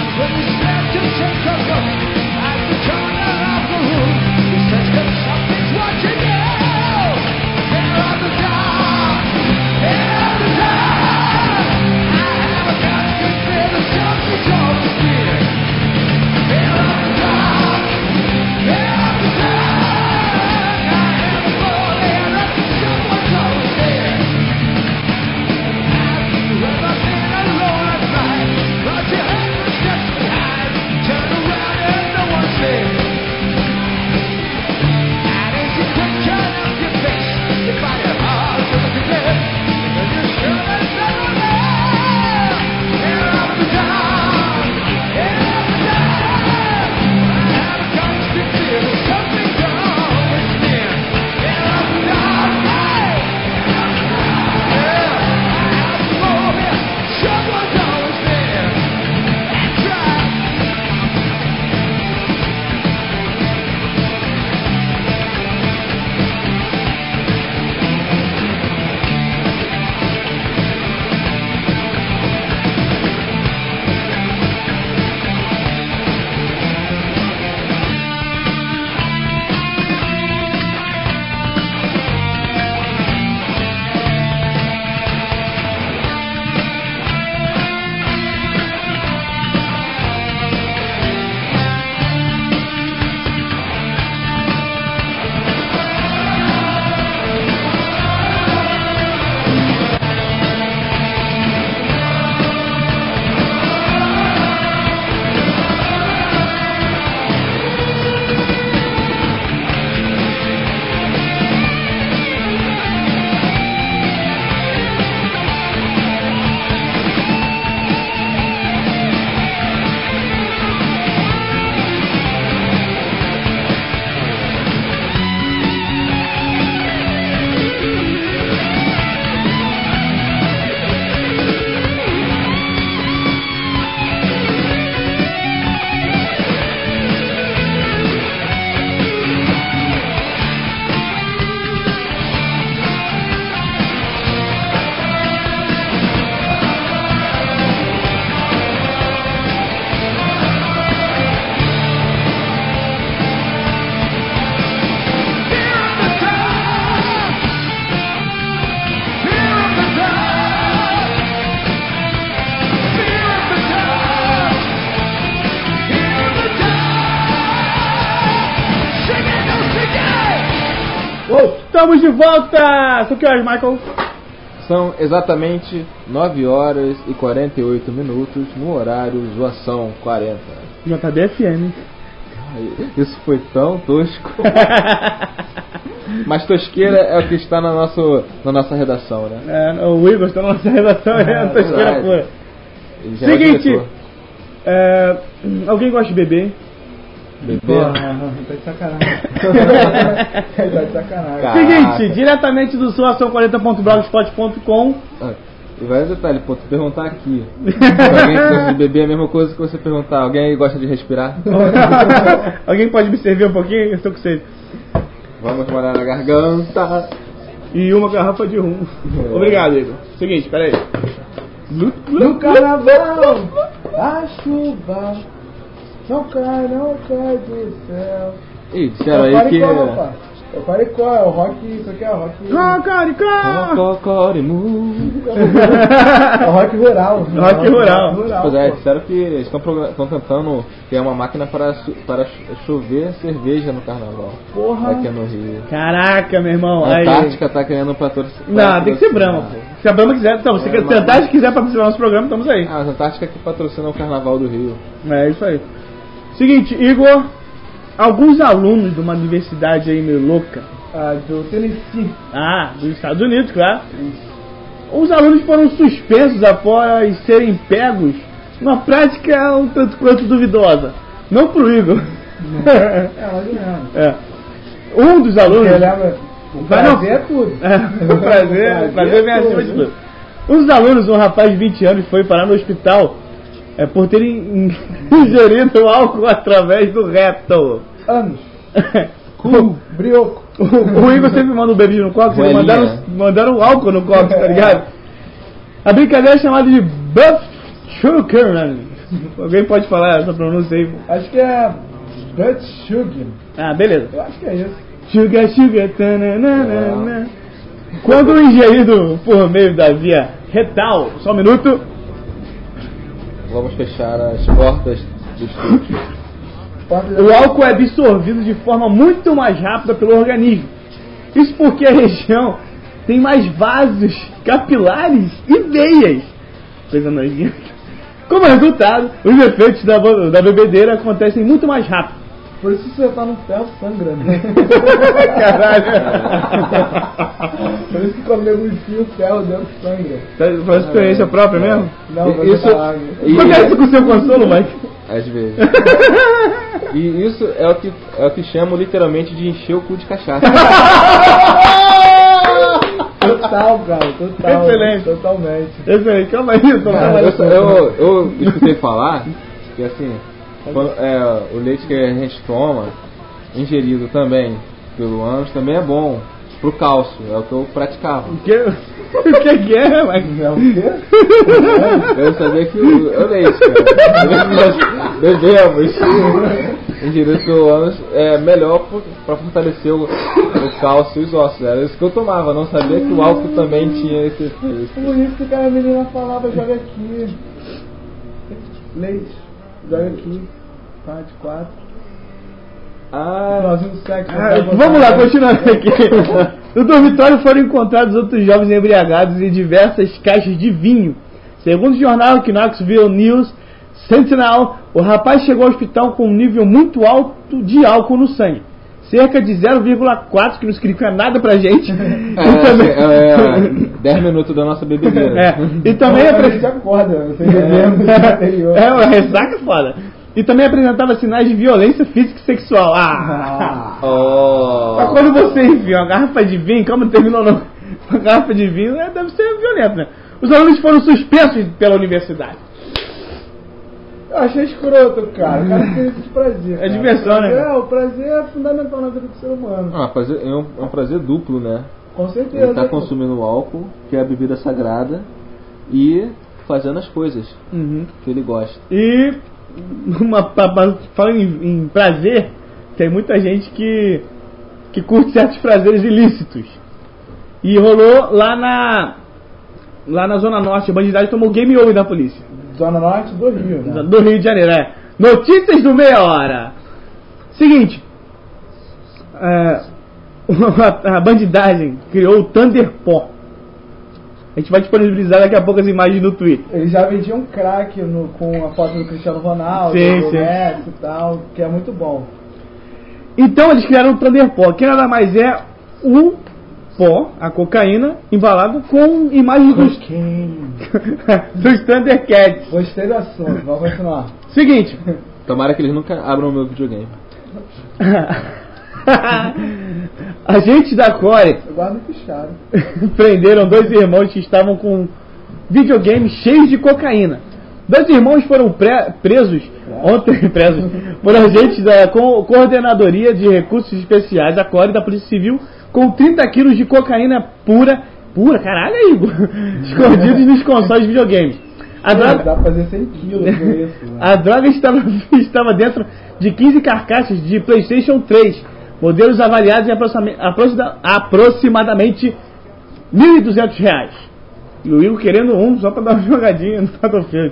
[SPEAKER 1] Estamos de volta! São que horas, Michael?
[SPEAKER 2] São exatamente nove horas e quarenta e oito minutos no horário Zoação quarenta.
[SPEAKER 1] J B F M.
[SPEAKER 2] Ai, isso foi tão tosco. Mas tosqueira é o que está na, nosso, na nossa redação, né?
[SPEAKER 1] É, o Igor está na nossa redação, é, é tosqueira pura. Seguinte, é, alguém gosta de beber?
[SPEAKER 2] Beber?
[SPEAKER 3] Porra, tá de sacanagem. Tá de sacanagem.
[SPEAKER 2] Caraca.
[SPEAKER 1] Seguinte, diretamente do zoação quarenta ponto blogspot ponto com.
[SPEAKER 2] Ah, e vai um detalhe, pô, tu perguntar aqui. Se alguém gosta de beber é a mesma coisa que você perguntar. Alguém aí gosta de respirar?
[SPEAKER 1] Alguém pode me servir um pouquinho? Eu estou com sede.
[SPEAKER 2] Vamos morar na garganta.
[SPEAKER 1] E uma garrafa de rum.
[SPEAKER 2] É.
[SPEAKER 1] Obrigado, Igor. Seguinte, peraí.
[SPEAKER 3] No carnaval, a chuva não cai, não cai do céu.
[SPEAKER 2] Ih, disseram aí que...
[SPEAKER 3] É o Paricó, é o rock, isso aqui é o rock...
[SPEAKER 1] Cacaricá!
[SPEAKER 2] Cocorimu.
[SPEAKER 3] É o rock rural.
[SPEAKER 1] Rock rural.
[SPEAKER 2] Pois é,
[SPEAKER 3] pô.
[SPEAKER 2] disseram que eles estão tentando criar uma máquina para, para chover cerveja no carnaval.
[SPEAKER 3] Porra.
[SPEAKER 2] Aqui no Rio.
[SPEAKER 1] Caraca, meu irmão.
[SPEAKER 2] A
[SPEAKER 1] Aí...
[SPEAKER 2] Antártica tá querendo patrocinar.
[SPEAKER 1] Não, tem que ser Brahma, pô. Se a Brahma quiser, então, se
[SPEAKER 2] É,
[SPEAKER 1] a
[SPEAKER 2] mas-
[SPEAKER 1] Antártica quiser participar do nosso programa, estamos aí.
[SPEAKER 2] Ah, a Antártica que patrocina o carnaval do Rio.
[SPEAKER 1] É isso aí. Seguinte, Igor, alguns alunos de uma universidade aí meio louca,
[SPEAKER 3] Ah, do Tennessee.
[SPEAKER 1] ah, dos Estados Unidos, claro, os alunos foram suspensos após serem pegos numa prática um tanto quanto duvidosa. Não pro Igor.
[SPEAKER 3] É, mais ou menos.
[SPEAKER 1] É. Um dos alunos...
[SPEAKER 3] Porque leva... O
[SPEAKER 1] Vai não.
[SPEAKER 3] prazer é tudo.
[SPEAKER 1] É, o prazer, o prazer vem acima de tudo. Um dos alunos, um rapaz de vinte anos, foi parar no hospital é, por ter in- ingerido álcool através do reto.
[SPEAKER 3] Anos. Cu, brioco.
[SPEAKER 1] O, o Igor sempre manda um beijo no cox, eles
[SPEAKER 2] Goelinha.
[SPEAKER 1] mandaram, mandaram álcool no cox, tá ligado? A brincadeira é chamada de Buff Sugar. Alguém pode falar essa pronúncia aí?
[SPEAKER 3] Acho que é Dutch Sugar.
[SPEAKER 1] Ah, beleza.
[SPEAKER 3] Eu acho que é isso.
[SPEAKER 1] Sugar, sugar, tananana. Quando ingerido por meio da via retal, só um minuto.
[SPEAKER 2] Vamos fechar as portas do estúdio.
[SPEAKER 1] O álcool é absorvido de forma muito mais rápida pelo organismo. Isso porque a região tem mais vasos capilares e veias. Coisa nojenta. Como resultado, os efeitos da, bo- da bebedeira acontecem muito mais rápido.
[SPEAKER 3] Por isso você tá no ferro sangrando.
[SPEAKER 1] Caralho.
[SPEAKER 3] Por isso que quando nego enfia o ferro dentro sangra.
[SPEAKER 1] Tá faz experiência própria mesmo?
[SPEAKER 3] Não, vai
[SPEAKER 2] Isso-
[SPEAKER 3] falar água.
[SPEAKER 2] E-
[SPEAKER 1] Acontece com o seu consolo, Mike?
[SPEAKER 2] Às vezes. E isso é o que é o que chamam literalmente de encher o cu de cachaça.
[SPEAKER 3] Total, cara, total.
[SPEAKER 1] Excelente.
[SPEAKER 3] Totalmente.
[SPEAKER 1] Excelente, calma aí, eu tô
[SPEAKER 2] Cara, eu,
[SPEAKER 1] trabalhando.
[SPEAKER 2] eu, eu escutei falar que assim, quando, é, o leite que a gente toma, ingerido também pelo ânus, também é bom pro cálcio, é o que eu praticava.
[SPEAKER 1] O que, o que que é, Mike?
[SPEAKER 3] É o quê?
[SPEAKER 2] Eu sabia que o, é o leite, cara. Nós bebemos ingerido pelo ânus é melhor para fortalecer o, o cálcio e os ossos. Era isso que eu tomava, não sabia que o álcool também tinha esse efeito.
[SPEAKER 3] Por isso que o cara a menina falava, joga aqui. Leite, joga aqui. Tá, de quatro.
[SPEAKER 2] Ah,
[SPEAKER 3] Finalzinho do sexo.
[SPEAKER 1] Ah, vamos lá, continuando aqui. No dormitório foram encontrados outros jovens embriagados em diversas caixas de vinho. Segundo o jornal Knoxville News Sentinel, o rapaz chegou ao hospital com um nível muito alto de álcool no sangue. Cerca de zero vírgula quatro, que não significa nada pra gente. E também...
[SPEAKER 2] é, é, dez minutos da nossa bebedeira.
[SPEAKER 1] É, e também
[SPEAKER 3] a
[SPEAKER 1] apre-
[SPEAKER 3] gente acorda, você bebendo do anterior.
[SPEAKER 1] É, uma ressaca foda. E também apresentava sinais de violência física e sexual. Ah!
[SPEAKER 2] Oh.
[SPEAKER 1] Mas quando você enfia uma garrafa de vinho, como não terminou não, uma garrafa de vinho é, deve ser violento, né? Os alunos foram suspensos pela universidade.
[SPEAKER 3] Eu achei escroto, cara. O cara fez isso de prazer.
[SPEAKER 1] É
[SPEAKER 3] cara.
[SPEAKER 1] diversão, né?
[SPEAKER 3] É, o prazer é fundamental na vida do ser humano.
[SPEAKER 2] Ah, prazer- é, um, é um prazer duplo, né?
[SPEAKER 3] Com certeza.
[SPEAKER 2] Ele está consumindo álcool, que é a bebida sagrada, e fazendo as coisas
[SPEAKER 1] Uhum.
[SPEAKER 2] que ele gosta.
[SPEAKER 1] E uma, pa- pa- falando em, em prazer, tem muita gente que, que curte certos prazeres ilícitos. E rolou lá na lá na Zona Norte, a bandidagem tomou game over da polícia.
[SPEAKER 3] Zona Norte do Rio, né?
[SPEAKER 1] Do Rio de Janeiro, é. Notícias do Meia Hora. Seguinte. É, a bandidagem criou o Thunderpaw. A gente vai disponibilizar daqui a pouco as imagens no Twitter.
[SPEAKER 3] Eles já vendiam crack no, com a foto do Cristiano Ronaldo,
[SPEAKER 1] Sim,
[SPEAKER 3] do
[SPEAKER 1] sim.
[SPEAKER 3] Messi e tal, que é muito bom.
[SPEAKER 1] Então eles criaram o Thunderpaw, que nada mais é o pó, a cocaína, embalado com imagens dos, dos Thundercats.
[SPEAKER 3] Gostei do assunto, vamos continuar.
[SPEAKER 1] Seguinte.
[SPEAKER 2] Tomara que eles nunca abram o meu videogame.
[SPEAKER 1] Agentes da Core
[SPEAKER 3] Eu guardo fichário.
[SPEAKER 1] prenderam dois irmãos que estavam com videogames cheios de cocaína. Dois irmãos foram pre- presos ontem presos por agentes da co- Coordenadoria de Recursos Especiais da Core e da Polícia Civil com trinta quilos de cocaína pura, pura, caralho, Igor, escondidos nos consoles de videogames. A
[SPEAKER 3] Pô,
[SPEAKER 1] droga,
[SPEAKER 3] dá pra fazer cem quilos com isso. Né?
[SPEAKER 1] a droga estava, estava dentro de quinze carcaças de PlayStation três, modelos avaliados em aproxima- aproxima- aproximadamente mil e duzentos reais. E o Igor querendo um só para dar uma jogadinha no Battlefield.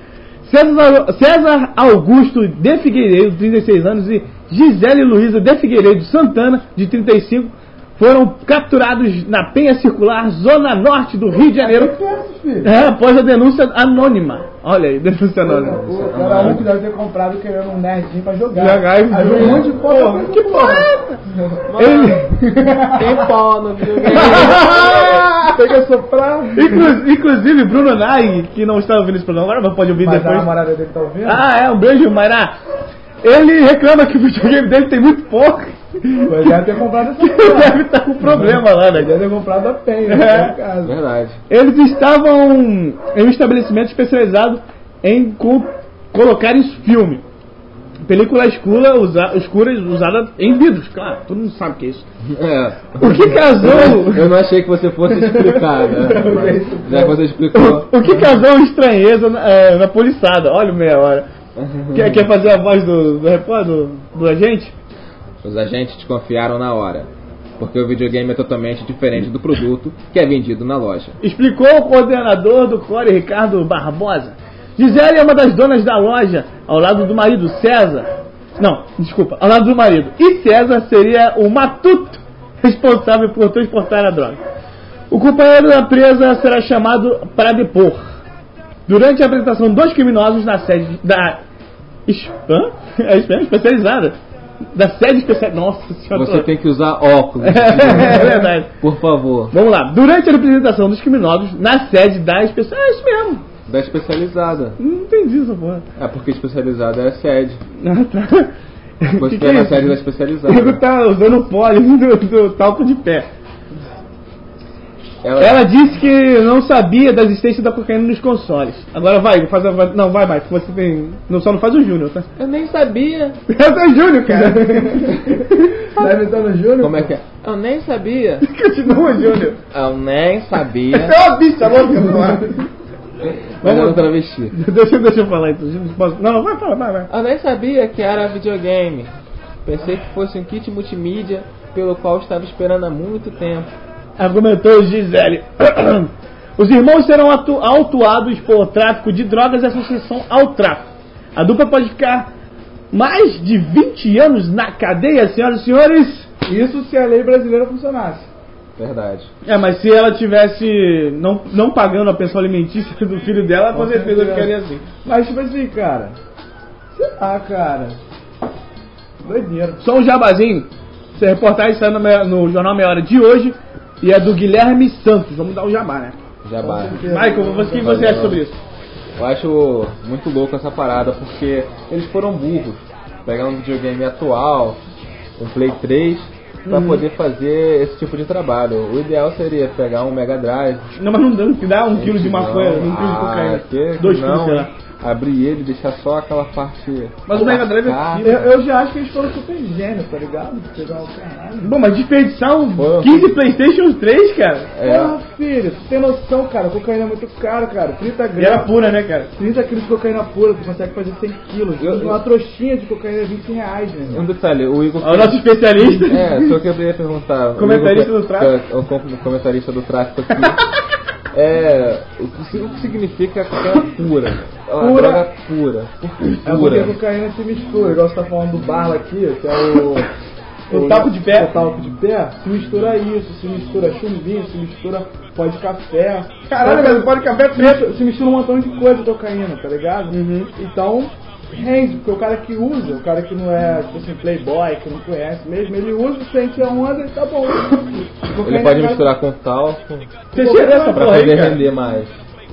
[SPEAKER 1] César, César Augusto de Figueiredo, trinta e seis anos, e Gisele Luiza de Figueiredo Santana, de trinta e cinco, foram capturados na Penha Circular, zona norte do Rio de Janeiro, é, após a denúncia anônima. Olha aí, denúncia anônima.
[SPEAKER 3] O cara um que deve ter comprado querendo um nerdinho pra jogar.
[SPEAKER 1] Jogar e-
[SPEAKER 3] Aí um monte de porra.
[SPEAKER 1] Que porra é essa? Ele...
[SPEAKER 2] Tem pau no videogame.
[SPEAKER 3] Tem que assoprar.
[SPEAKER 1] Inclu- Inclusive, Bruno Nai, que não está ouvindo esse programa agora, mas pode ouvir
[SPEAKER 3] Mas a
[SPEAKER 1] depois.
[SPEAKER 3] namorada dele tá ouvindo?
[SPEAKER 1] Ah, é, um beijo, Mayra. Ele reclama que o videogame dele tem muito pouco.
[SPEAKER 3] Mas deve ter comprado essa
[SPEAKER 1] Ele
[SPEAKER 3] porra.
[SPEAKER 1] deve estar com problema lá, né?
[SPEAKER 3] Deve ter comprado a penha,
[SPEAKER 1] É.
[SPEAKER 3] no caso.
[SPEAKER 2] Verdade.
[SPEAKER 1] Eles estavam em um estabelecimento especializado em co- colocar isso filme. Película escura, usa, escura usada em vidros, claro, todo mundo sabe o que é isso.
[SPEAKER 2] É.
[SPEAKER 1] O que casou.
[SPEAKER 2] Eu não achei que você fosse explicar, né? Já que você explicou.
[SPEAKER 1] O que causou estranheza na, é, na poliçada? Olha o meia hora. Quer, quer fazer a voz do, do repórter, do, do agente?
[SPEAKER 2] Os agentes desconfiaram na hora, porque o videogame é totalmente diferente do produto que é vendido na loja.
[SPEAKER 1] Explicou o coordenador do Core, Ricardo Barbosa. Gisele é uma das donas da loja, ao lado do marido César. Não, desculpa, ao lado do marido. E César seria o matuto responsável por transportar a droga. O companheiro da presa será chamado para depor. Durante a apresentação dos criminosos na sede da es- Hã? É espe- especializada. Da sede especial. Nossa senhora.
[SPEAKER 2] Você tem que usar óculos.
[SPEAKER 1] É verdade.
[SPEAKER 2] Por favor.
[SPEAKER 1] Vamos lá. Durante a apresentação dos criminosos na sede da especial. É isso mesmo.
[SPEAKER 2] Da especializada.
[SPEAKER 1] Não entendi essa porra.
[SPEAKER 2] É porque especializada é a sede.
[SPEAKER 1] Ah, tá.
[SPEAKER 2] Você
[SPEAKER 1] Que
[SPEAKER 2] é
[SPEAKER 1] que
[SPEAKER 2] na
[SPEAKER 1] isso?
[SPEAKER 2] sede da
[SPEAKER 1] O Diego
[SPEAKER 2] especializada.
[SPEAKER 1] tá usando o pólen do, do talco de pé.
[SPEAKER 2] Ela,
[SPEAKER 1] Ela disse que não sabia da existência da cocaína nos consoles. Agora vai, faz a, vai- não, vai, vai, que você tem. Não, só não faz o Júnior, tá?
[SPEAKER 2] Eu nem sabia.
[SPEAKER 1] Eu sou o Júnior, cara.
[SPEAKER 3] Deve estar no Júnior.
[SPEAKER 2] Como é que é? Eu nem sabia.
[SPEAKER 1] Continua o Júnior.
[SPEAKER 2] Eu nem sabia.
[SPEAKER 1] É uma bicha louca, mano.
[SPEAKER 2] Mas era um travesti.
[SPEAKER 1] Deixa, deixa eu falar então. Júnior, posso- Não, não, vai falar, vai, vai.
[SPEAKER 2] Eu nem sabia que era videogame. Pensei que fosse um kit multimídia pelo qual estava esperando há muito tempo.
[SPEAKER 1] Argumentou Gisele. Os irmãos serão atu- autuados por tráfico de drogas e associação ao tráfico. A dupla pode ficar mais de vinte anos na cadeia, senhoras e senhores.
[SPEAKER 3] Isso se a lei brasileira funcionasse.
[SPEAKER 2] Verdade.
[SPEAKER 1] É, mas se ela tivesse não, não pagando a pensão alimentícia do filho dela, com,
[SPEAKER 3] Com
[SPEAKER 1] certeza
[SPEAKER 3] certeza.
[SPEAKER 1] ficaria assim.
[SPEAKER 3] Mas tipo assim, cara. Sei lá, cara. Doideira.
[SPEAKER 1] Só um jabazinho. Essa reportagem saiu no, me- no Jornal Meia Hora de hoje e é do Guilherme Santos. Vamos dar um jabá, né?
[SPEAKER 2] Jabá.
[SPEAKER 1] Michael, você, o que você acha sobre isso?
[SPEAKER 2] Eu acho muito louco essa parada, porque eles foram burros. Pegaram um videogame atual, um Play três, pra
[SPEAKER 1] Uhum.
[SPEAKER 2] poder fazer esse tipo de trabalho. O ideal seria pegar um Mega Drive.
[SPEAKER 1] Não, mas não dá, que dá um quilo de maconha,
[SPEAKER 2] Não,
[SPEAKER 1] um quilo de
[SPEAKER 2] ah,
[SPEAKER 1] cocaína.
[SPEAKER 2] que-
[SPEAKER 1] Dois
[SPEAKER 2] não,
[SPEAKER 1] quilos, sei lá.
[SPEAKER 2] abrir ele e deixar só aquela parte.
[SPEAKER 1] Mas o Mega Drive é
[SPEAKER 2] Ah,
[SPEAKER 1] possível.
[SPEAKER 3] Eu, eu já acho que eles foram super gênios, tá ligado? Pegar o caralho.
[SPEAKER 1] Bom, mas desperdiçar um
[SPEAKER 2] Pô.
[SPEAKER 1] quinze PlayStation três, cara.
[SPEAKER 2] É,
[SPEAKER 3] Porra, filho, tu tem noção, cara. Cocaína é muito caro, cara. trinta
[SPEAKER 1] E era
[SPEAKER 3] gramas.
[SPEAKER 1] pura, né, cara?
[SPEAKER 3] trinta quilos de cocaína pura, tu consegue fazer cem quilos.
[SPEAKER 2] Eu-
[SPEAKER 3] Uma trouxinha de cocaína é vinte reais, né?
[SPEAKER 2] um detalhe, o Igor.
[SPEAKER 1] É o nosso especialista.
[SPEAKER 2] É, só que eu ia perguntar. o
[SPEAKER 1] Comentarista
[SPEAKER 2] Igor-
[SPEAKER 1] do tráfico.
[SPEAKER 2] O com- comentarista do tráfico aqui. É. O que, o que significa cocaína pura? A
[SPEAKER 3] Pura.
[SPEAKER 2] droga pura. Por que
[SPEAKER 3] É porque
[SPEAKER 2] pura?
[SPEAKER 3] a cocaína se mistura, igual você tá falando do Barla aqui, que é o.
[SPEAKER 1] O talco de pé.
[SPEAKER 3] O talco de pé, se mistura isso, se mistura chumbinho, se mistura pó de café.
[SPEAKER 1] Caralho,
[SPEAKER 3] Então,
[SPEAKER 1] mas pó de café
[SPEAKER 3] se mistura, se mistura um montão de coisa cocaína, tá ligado?
[SPEAKER 1] Uhum.
[SPEAKER 3] Então, rende, porque o cara que usa, o cara que não é, tipo assim, playboy, que não conhece mesmo, ele usa, sente a onda e tá bom.
[SPEAKER 2] Ele pode misturar com talco
[SPEAKER 1] Você cheira essa
[SPEAKER 2] pra
[SPEAKER 1] porra aí,
[SPEAKER 2] poder
[SPEAKER 1] cara?
[SPEAKER 2] render mais.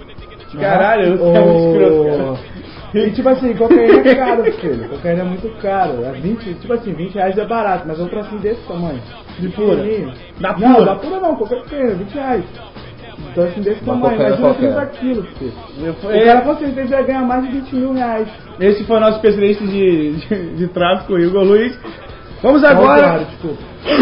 [SPEAKER 1] Caralho, eu
[SPEAKER 3] Oh.
[SPEAKER 1] é muito escroto, cara.
[SPEAKER 3] E tipo assim, cocaína é caro, filho. Cocaína é muito caro. É vinte, tipo assim, vinte reais é barato, mas é um trocinho desse tamanho.
[SPEAKER 1] De pura?
[SPEAKER 3] Pequenininho.
[SPEAKER 1] Da
[SPEAKER 3] Não,
[SPEAKER 1] pura?
[SPEAKER 3] da pura não, qualquer cocaína, vinte reais. Um trocinho desse
[SPEAKER 2] Uma
[SPEAKER 3] tamanho,
[SPEAKER 2] cocaína
[SPEAKER 3] imagina
[SPEAKER 2] qualquer.
[SPEAKER 3] trinta quilos, filho.
[SPEAKER 1] Eu-
[SPEAKER 3] O
[SPEAKER 1] é,
[SPEAKER 3] cara com certeza vai ganhar mais de vinte mil reais.
[SPEAKER 1] Esse foi o nosso especialista de, de, de tráfico, Igor Luiz. Vamos
[SPEAKER 3] Ao
[SPEAKER 1] agora.
[SPEAKER 3] contrário, desculpa.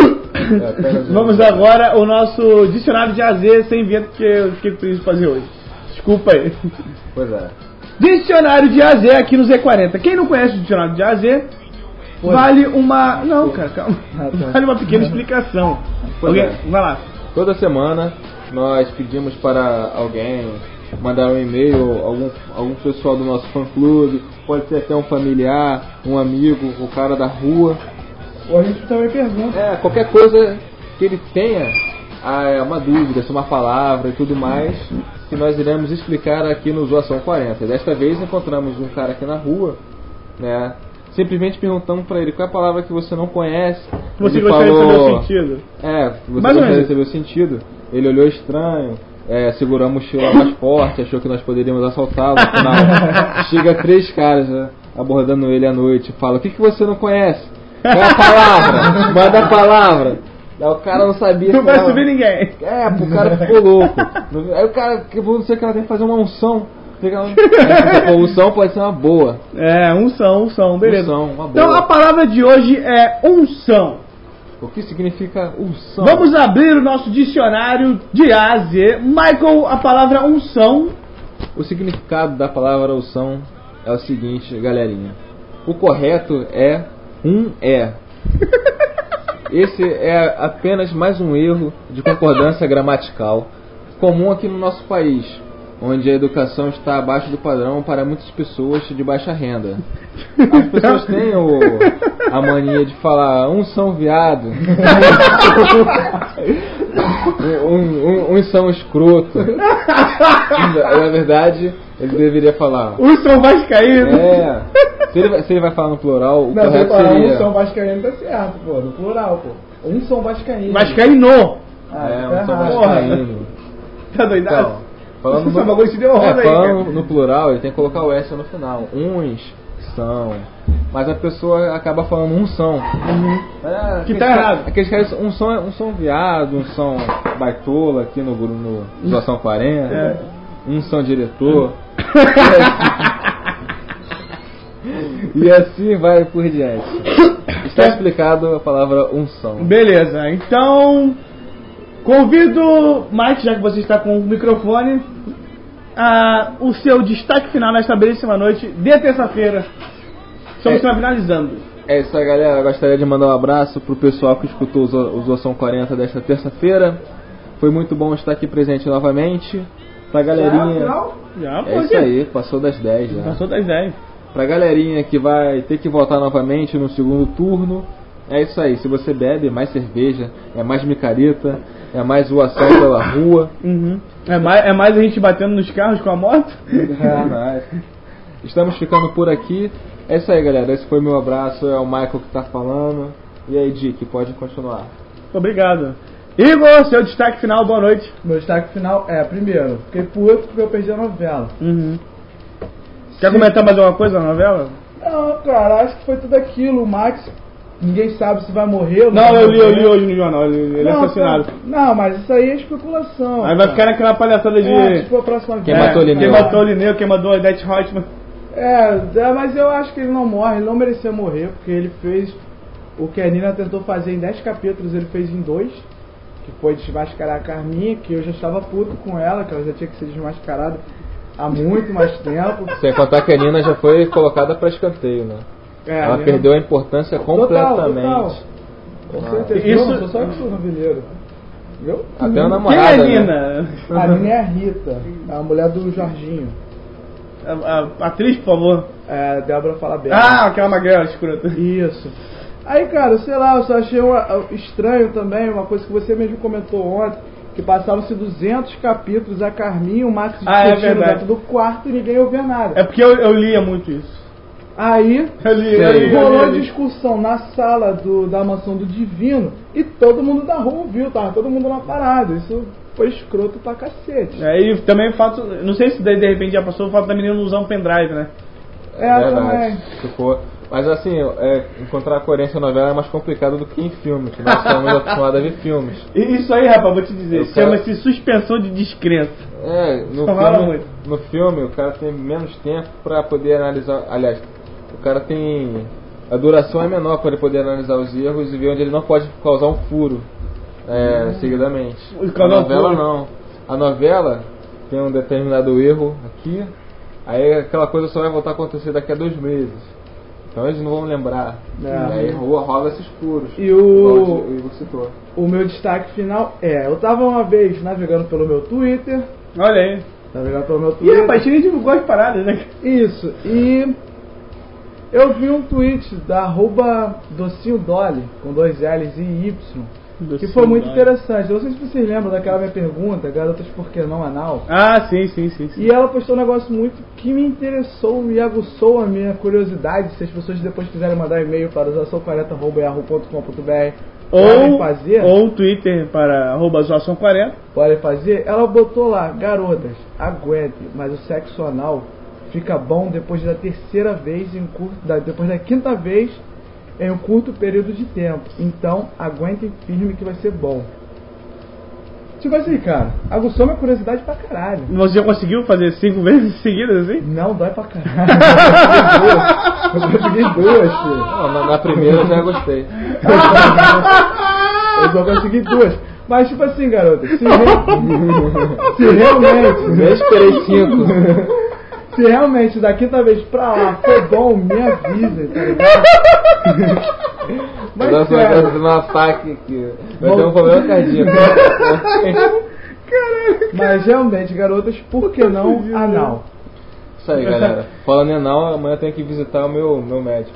[SPEAKER 2] É, apenas um-
[SPEAKER 1] Vamos agora ao nosso dicionário de A Z sem vento que eu fiquei precisando de fazer hoje. Desculpa aí.
[SPEAKER 2] Pois é.
[SPEAKER 1] Dicionário de A Z aqui no Z quarenta. Quem não conhece o dicionário de A Z,
[SPEAKER 3] Foi.
[SPEAKER 1] vale uma. Não, cara, calma.
[SPEAKER 3] Ah, tá.
[SPEAKER 1] Vale uma pequena explicação.
[SPEAKER 2] Pois
[SPEAKER 1] Alguém...
[SPEAKER 2] é.
[SPEAKER 1] Vai lá.
[SPEAKER 2] Toda semana nós pedimos para alguém mandar um e-mail, algum, algum pessoal do nosso fã-clube, pode ser até um familiar, um amigo, o cara da rua.
[SPEAKER 3] Ou a gente também pergunta.
[SPEAKER 2] É, qualquer coisa que ele tenha, ah, uma dúvida, se uma palavra e tudo mais, que nós iremos explicar aqui no Zoação quarenta. Desta vez encontramos um cara aqui na rua, né? Simplesmente perguntamos para ele qual é a palavra que você não conhece.
[SPEAKER 1] Você
[SPEAKER 2] Ele
[SPEAKER 1] gostaria
[SPEAKER 2] falou,
[SPEAKER 1] de saber o sentido?
[SPEAKER 2] É, você
[SPEAKER 1] Mais ou
[SPEAKER 2] gostaria
[SPEAKER 1] menos.
[SPEAKER 2] de saber o sentido. Ele olhou estranho, é, segurou a mochila mais forte, achou que nós poderíamos assaltá-lo. Afinal, chega três caras, né, abordando ele à noite, fala: o que, que você não conhece? Qual é a palavra? Manda a palavra. Aí o cara não sabia.
[SPEAKER 1] Não vai
[SPEAKER 2] falar.
[SPEAKER 1] subir ninguém.
[SPEAKER 2] É, o cara ficou louco. Aí o cara, que não sei o que ela tem que fazer uma unção. Fica um- é, unção pode ser uma boa.
[SPEAKER 1] É, unção, unção, beleza.
[SPEAKER 2] Unção, uma boa.
[SPEAKER 1] Então a palavra de hoje é unção.
[SPEAKER 2] O que significa unção?
[SPEAKER 1] Vamos abrir o nosso dicionário de A a Z. Michael, a palavra unção.
[SPEAKER 2] O significado da palavra unção é o seguinte, galerinha. O correto é um é. Esse é apenas mais um erro de concordância gramatical comum aqui no nosso país, onde a educação está abaixo do padrão para muitas pessoas de baixa renda. As pessoas têm o, a mania de falar um são viado, um, um, um são escroto. Na verdade, ele deveria falar.
[SPEAKER 1] Unção vascaíno.
[SPEAKER 2] É. Se ele, vai, se ele vai falar no plural, o
[SPEAKER 3] Não, você
[SPEAKER 2] correto
[SPEAKER 3] falar
[SPEAKER 2] seria.
[SPEAKER 3] um som vascaíno tá certo, pô, no plural, pô. Um som vascaíno.
[SPEAKER 1] Vascaíno.
[SPEAKER 3] Ah,
[SPEAKER 2] É,
[SPEAKER 3] tá
[SPEAKER 2] um são
[SPEAKER 3] errado.
[SPEAKER 2] vascaíno.
[SPEAKER 1] Tá doidado?
[SPEAKER 2] Então, falando
[SPEAKER 1] Essa
[SPEAKER 2] no,
[SPEAKER 1] bagulho se deu
[SPEAKER 2] é,
[SPEAKER 1] roda aí,
[SPEAKER 2] falando
[SPEAKER 1] cara.
[SPEAKER 2] no plural, ele tem que colocar o S no final. Uns são. Mas a pessoa acaba falando um são. É,
[SPEAKER 1] Que
[SPEAKER 2] aqueles
[SPEAKER 1] tá
[SPEAKER 2] caras-
[SPEAKER 1] errado.
[SPEAKER 2] Aqueles caras, um som, um som viado, um som baitola aqui no, no Zoação quarenta,
[SPEAKER 1] É.
[SPEAKER 2] um som diretor. E assim vai por diante. Está explicado a palavra unção.
[SPEAKER 1] Beleza, então convido Mike, já que você está com o microfone, a, o seu destaque final nesta belíssima noite de terça-feira. Estamos
[SPEAKER 2] É.
[SPEAKER 1] finalizando.
[SPEAKER 2] É isso aí, galera. Eu gostaria de mandar um abraço pro pessoal que escutou os o Zoação quarenta desta terça-feira. Foi muito bom estar aqui presente novamente. Pra galerinha.
[SPEAKER 1] Já,
[SPEAKER 2] É
[SPEAKER 1] pô,
[SPEAKER 2] isso aí, passou das dez já.
[SPEAKER 1] Passou das dez.
[SPEAKER 2] Pra galerinha que vai ter que voltar novamente no segundo turno, é isso aí. Se você bebe, é mais cerveja, é mais micareta, é mais zoação pela rua.
[SPEAKER 1] Uhum. É, mais, é mais a gente batendo nos carros com a moto?
[SPEAKER 2] É mais. Estamos ficando por aqui. É isso aí, galera. Esse foi meu abraço. É o Michael que tá falando. E aí, Dick, pode continuar.
[SPEAKER 1] Muito obrigado. Igor, seu destaque final, boa noite.
[SPEAKER 3] Meu destaque final é, primeiro, fiquei puto porque eu perdi a novela.
[SPEAKER 1] Uhum. Quer comentar mais alguma coisa na novela?
[SPEAKER 3] Não, cara, acho que foi tudo aquilo. O Max, ninguém sabe se vai morrer ou
[SPEAKER 1] Não,
[SPEAKER 3] vai
[SPEAKER 1] eu li, eu
[SPEAKER 3] morrer.
[SPEAKER 1] li hoje no jornal, ele, ele é
[SPEAKER 3] Não,
[SPEAKER 1] assassinado.
[SPEAKER 3] cara, Não, mas isso aí é especulação.
[SPEAKER 1] Aí vai ficar naquela palhaçada de...
[SPEAKER 3] É, tipo a próxima
[SPEAKER 2] Quem
[SPEAKER 3] vez.
[SPEAKER 2] matou o
[SPEAKER 1] Quem
[SPEAKER 2] Linneu?
[SPEAKER 1] matou o Linneu, quem matou a Odete Reutemann.
[SPEAKER 3] É, é, mas eu acho que ele não morre, ele não merecia morrer, porque ele fez o que a Nina tentou fazer em dez capítulos, ele fez em dois, que foi desmascarar a Carminha, que eu já estava puto com ela, que ela já tinha que ser desmascarada há muito mais tempo.
[SPEAKER 2] Sem contar que a Nina já foi colocada para escanteio, né?
[SPEAKER 3] É,
[SPEAKER 2] Ela
[SPEAKER 3] Nina-
[SPEAKER 2] perdeu a importância completamente.
[SPEAKER 3] Total, total. Com certeza.
[SPEAKER 1] Isso-
[SPEAKER 3] Eu não sou só que sou novelheiro. Viu?
[SPEAKER 2] Até a
[SPEAKER 1] Quem
[SPEAKER 2] namorada.
[SPEAKER 1] é a
[SPEAKER 2] né?
[SPEAKER 1] Nina?
[SPEAKER 3] A Nina é a Rita, a mulher do Jorginho.
[SPEAKER 1] A, a- a atriz, por favor.
[SPEAKER 3] É, Débora Falabella.
[SPEAKER 1] Ah, aquela magrela escrota.
[SPEAKER 3] Isso. Aí, cara, sei lá, eu só achei uma, estranho também, uma coisa que você mesmo comentou ontem, que passavam-se duzentos capítulos, a Carminha e o Max
[SPEAKER 1] Ah, é
[SPEAKER 3] discutindo
[SPEAKER 1] verdade.
[SPEAKER 3] dentro do quarto e ninguém ouvia nada.
[SPEAKER 1] É porque eu, eu lia muito isso.
[SPEAKER 3] Aí,
[SPEAKER 1] Eu li, eu li, eu
[SPEAKER 3] rolou
[SPEAKER 1] li, eu li.
[SPEAKER 3] discussão na sala do, da mansão do Divino e todo mundo da rua ouviu, tava todo mundo na parada. Isso foi escroto pra cacete.
[SPEAKER 1] É, e também o fato, não sei se daí de repente já passou o fato da menina não usar um pendrive, né?
[SPEAKER 3] É, também.
[SPEAKER 2] Ficou. Mas assim, é, encontrar a coerência na novela é mais complicado do que em filmes, que nós estamos acostumados a ver filmes.
[SPEAKER 1] E isso aí, rapaz, vou te dizer,
[SPEAKER 2] O
[SPEAKER 1] chama-se
[SPEAKER 2] cara-
[SPEAKER 1] suspensão de descrença.
[SPEAKER 2] É, no
[SPEAKER 1] Só fala
[SPEAKER 2] filme,
[SPEAKER 1] muito.
[SPEAKER 2] no filme o cara tem menos tempo pra poder analisar. Aliás, o cara tem. A duração é menor para ele poder analisar os erros e ver onde ele não pode causar um furo é, seguidamente.
[SPEAKER 1] E
[SPEAKER 2] A
[SPEAKER 1] causar um
[SPEAKER 2] novela
[SPEAKER 1] furo?
[SPEAKER 2] não. A novela tem um determinado erro aqui, aí aquela coisa só vai voltar a acontecer daqui a dois meses. Então eles não vão lembrar.
[SPEAKER 3] É.
[SPEAKER 2] E aí rola, rola esses furos.
[SPEAKER 3] E o-
[SPEAKER 2] igual o Igor citou.
[SPEAKER 3] O meu destaque final é, eu tava uma vez navegando pelo meu Twitter,
[SPEAKER 1] Olha aí.
[SPEAKER 3] navegando pelo meu
[SPEAKER 1] E
[SPEAKER 3] Twitter.
[SPEAKER 1] rapaz, Tini divulgou as paradas, né?
[SPEAKER 3] Isso, e eu vi um tweet da arroba Docinho Dolly, com dois L's e Y, que foi muito interessante. Eu não sei se vocês lembram daquela minha pergunta, garotas por que não anal?
[SPEAKER 1] Ah, sim, sim, sim, sim.
[SPEAKER 3] E ela postou um negócio muito que me interessou e aguçou a minha curiosidade. Se as pessoas depois quiserem mandar e-mail para zoação quarenta arroba yahoo ponto com ponto br, podem
[SPEAKER 1] Ou,
[SPEAKER 3] fazer,
[SPEAKER 1] ou Twitter para arroba zoação quarenta.
[SPEAKER 3] podem fazer. Ela botou lá, garotas, aguentem, mas o sexo anal fica bom depois da terceira vez, em curto, da, depois da quinta vez em um curto período de tempo. Então, aguentem firme que vai ser bom. Tipo assim, cara, aguçou minha curiosidade pra caralho.
[SPEAKER 1] Você já conseguiu fazer cinco vezes seguidas assim?
[SPEAKER 3] Não, dói pra caralho. Eu consegui duas, eu consegui duas, filho.
[SPEAKER 2] Não, na, na primeira eu já gostei.
[SPEAKER 3] Eu só consegui duas. Mas tipo assim, garota, se, re... se realmente...
[SPEAKER 2] Eu esperei cinco.
[SPEAKER 3] Se realmente da quinta vez pra lá foi bom, me avisa, tá ligado? Mas
[SPEAKER 2] Nossa, vai
[SPEAKER 3] sério,
[SPEAKER 2] fazer uma faca aqui. Vai
[SPEAKER 3] Vou-
[SPEAKER 2] ter um problema cardíaco.
[SPEAKER 3] mas realmente, garotas, por que não anal?
[SPEAKER 2] Isso aí, galera. Falando em anal, amanhã eu tenho que visitar o meu, meu médico.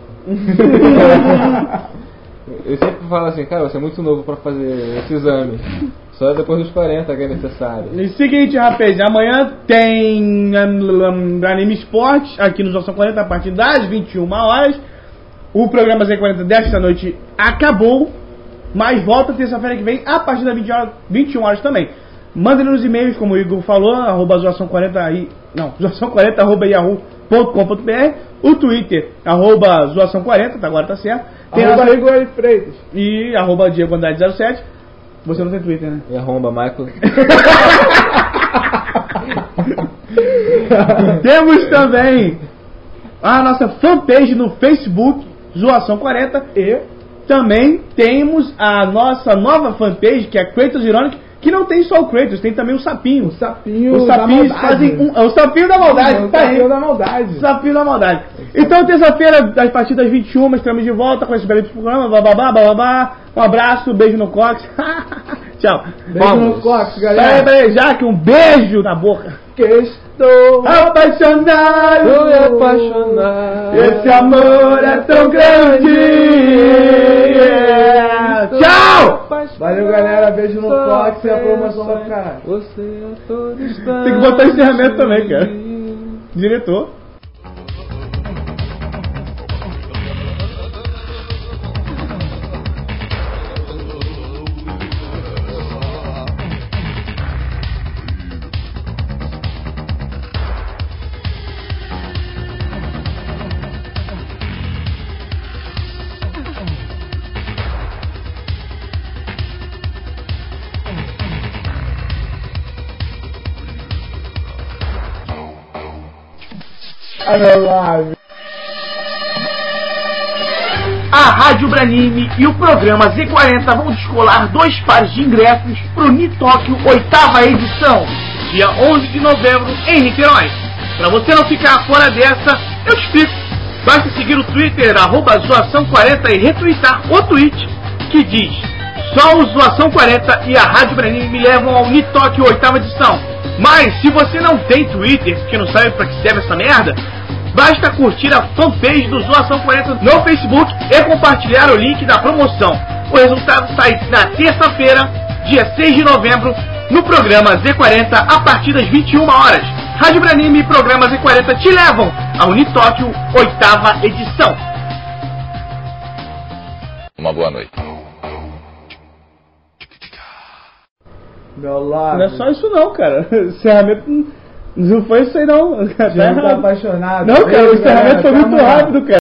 [SPEAKER 2] Eu sempre falo assim, cara, você é muito novo pra fazer esse exame. Só depois dos quarenta que é necessário.
[SPEAKER 1] E seguinte, rapaz, amanhã tem um, um, Anime Esportes aqui no Zoação quarenta a partir das vinte e uma horas. O programa Z quarenta desta noite acabou, mas volta terça-feira que vem a partir das vinte e uma horas também. Mandem nos e-mails, como o Igor falou, arroba zoação quarenta aí, não, zoação quarenta arroba yahoo ponto com ponto br, o Twitter, arroba zoação quarenta, tá, agora tá certo. Tem
[SPEAKER 3] Arroba
[SPEAKER 1] nossa-
[SPEAKER 3] Igor L. Freitas.
[SPEAKER 1] e arroba Diego Andrade zero sete. Você não tem Twitter, né?
[SPEAKER 2] E arromba, Michael.
[SPEAKER 1] Temos também a nossa fanpage no Facebook, Zoação quarenta, e também temos a nossa nova fanpage, que é Kratos Ironic, que não tem só o Kratos, tem também o Sapinho.
[SPEAKER 3] O sapinho
[SPEAKER 1] Os
[SPEAKER 3] da
[SPEAKER 1] sapinhos
[SPEAKER 3] maldade.
[SPEAKER 1] fazem um, é o sapinho da maldade,
[SPEAKER 3] O
[SPEAKER 1] tá aí.
[SPEAKER 3] sapinho da maldade.
[SPEAKER 1] Sapinho da maldade. Então, terça-feira, a partir das vinte e uma, estamos de volta com esse belíssimo programa. Bababá, bababá. Um abraço, beijo no cox. Tchau.
[SPEAKER 3] Beijo
[SPEAKER 2] Vamos.
[SPEAKER 3] no cox,
[SPEAKER 1] Peraí,
[SPEAKER 3] galera.
[SPEAKER 1] peraí, Jaque, um beijo na boca.
[SPEAKER 3] Que estou
[SPEAKER 1] Apaixonado,
[SPEAKER 2] Eu me apaixonar.
[SPEAKER 1] esse amor é tão grande. Tchau!
[SPEAKER 3] Valeu, galera. Beijo no cox e a promoção vai ficar.
[SPEAKER 2] Você é todo instante.
[SPEAKER 1] Tem que botar encerramento também, cara. Diretor.
[SPEAKER 3] Ah, meu live.
[SPEAKER 5] A Rádio Branime e o programa Z quarenta vão descolar dois pares de ingressos pro Nitóquio oitava edição, dia onze de novembro, em Niterói. Pra você não ficar fora dessa, eu te explico. Basta seguir o Twitter, arroba zoação quarenta, e retweetar o tweet que diz: só o Zoação quarenta e a Rádio Branime me levam ao Nitóquio oitava edição. Mas se você não tem Twitter, porque não sabe pra que serve essa merda, basta curtir a fanpage do Zoação quarenta no Facebook e compartilhar o link da promoção. O resultado sai na terça-feira, dia seis de novembro, no programa Z quarenta, a partir das vinte e uma horas. Rádio Branime e programa Z quarenta te levam à Unitóquio, oitava edição.
[SPEAKER 7] Uma boa noite.
[SPEAKER 3] Meu lado.
[SPEAKER 1] Não é só isso não, cara. O encerramento não foi isso aí não.
[SPEAKER 3] Já tá apaixonado.
[SPEAKER 1] Não, cara, o encerramento foi muito
[SPEAKER 3] Calma aí.
[SPEAKER 1] rápido, cara.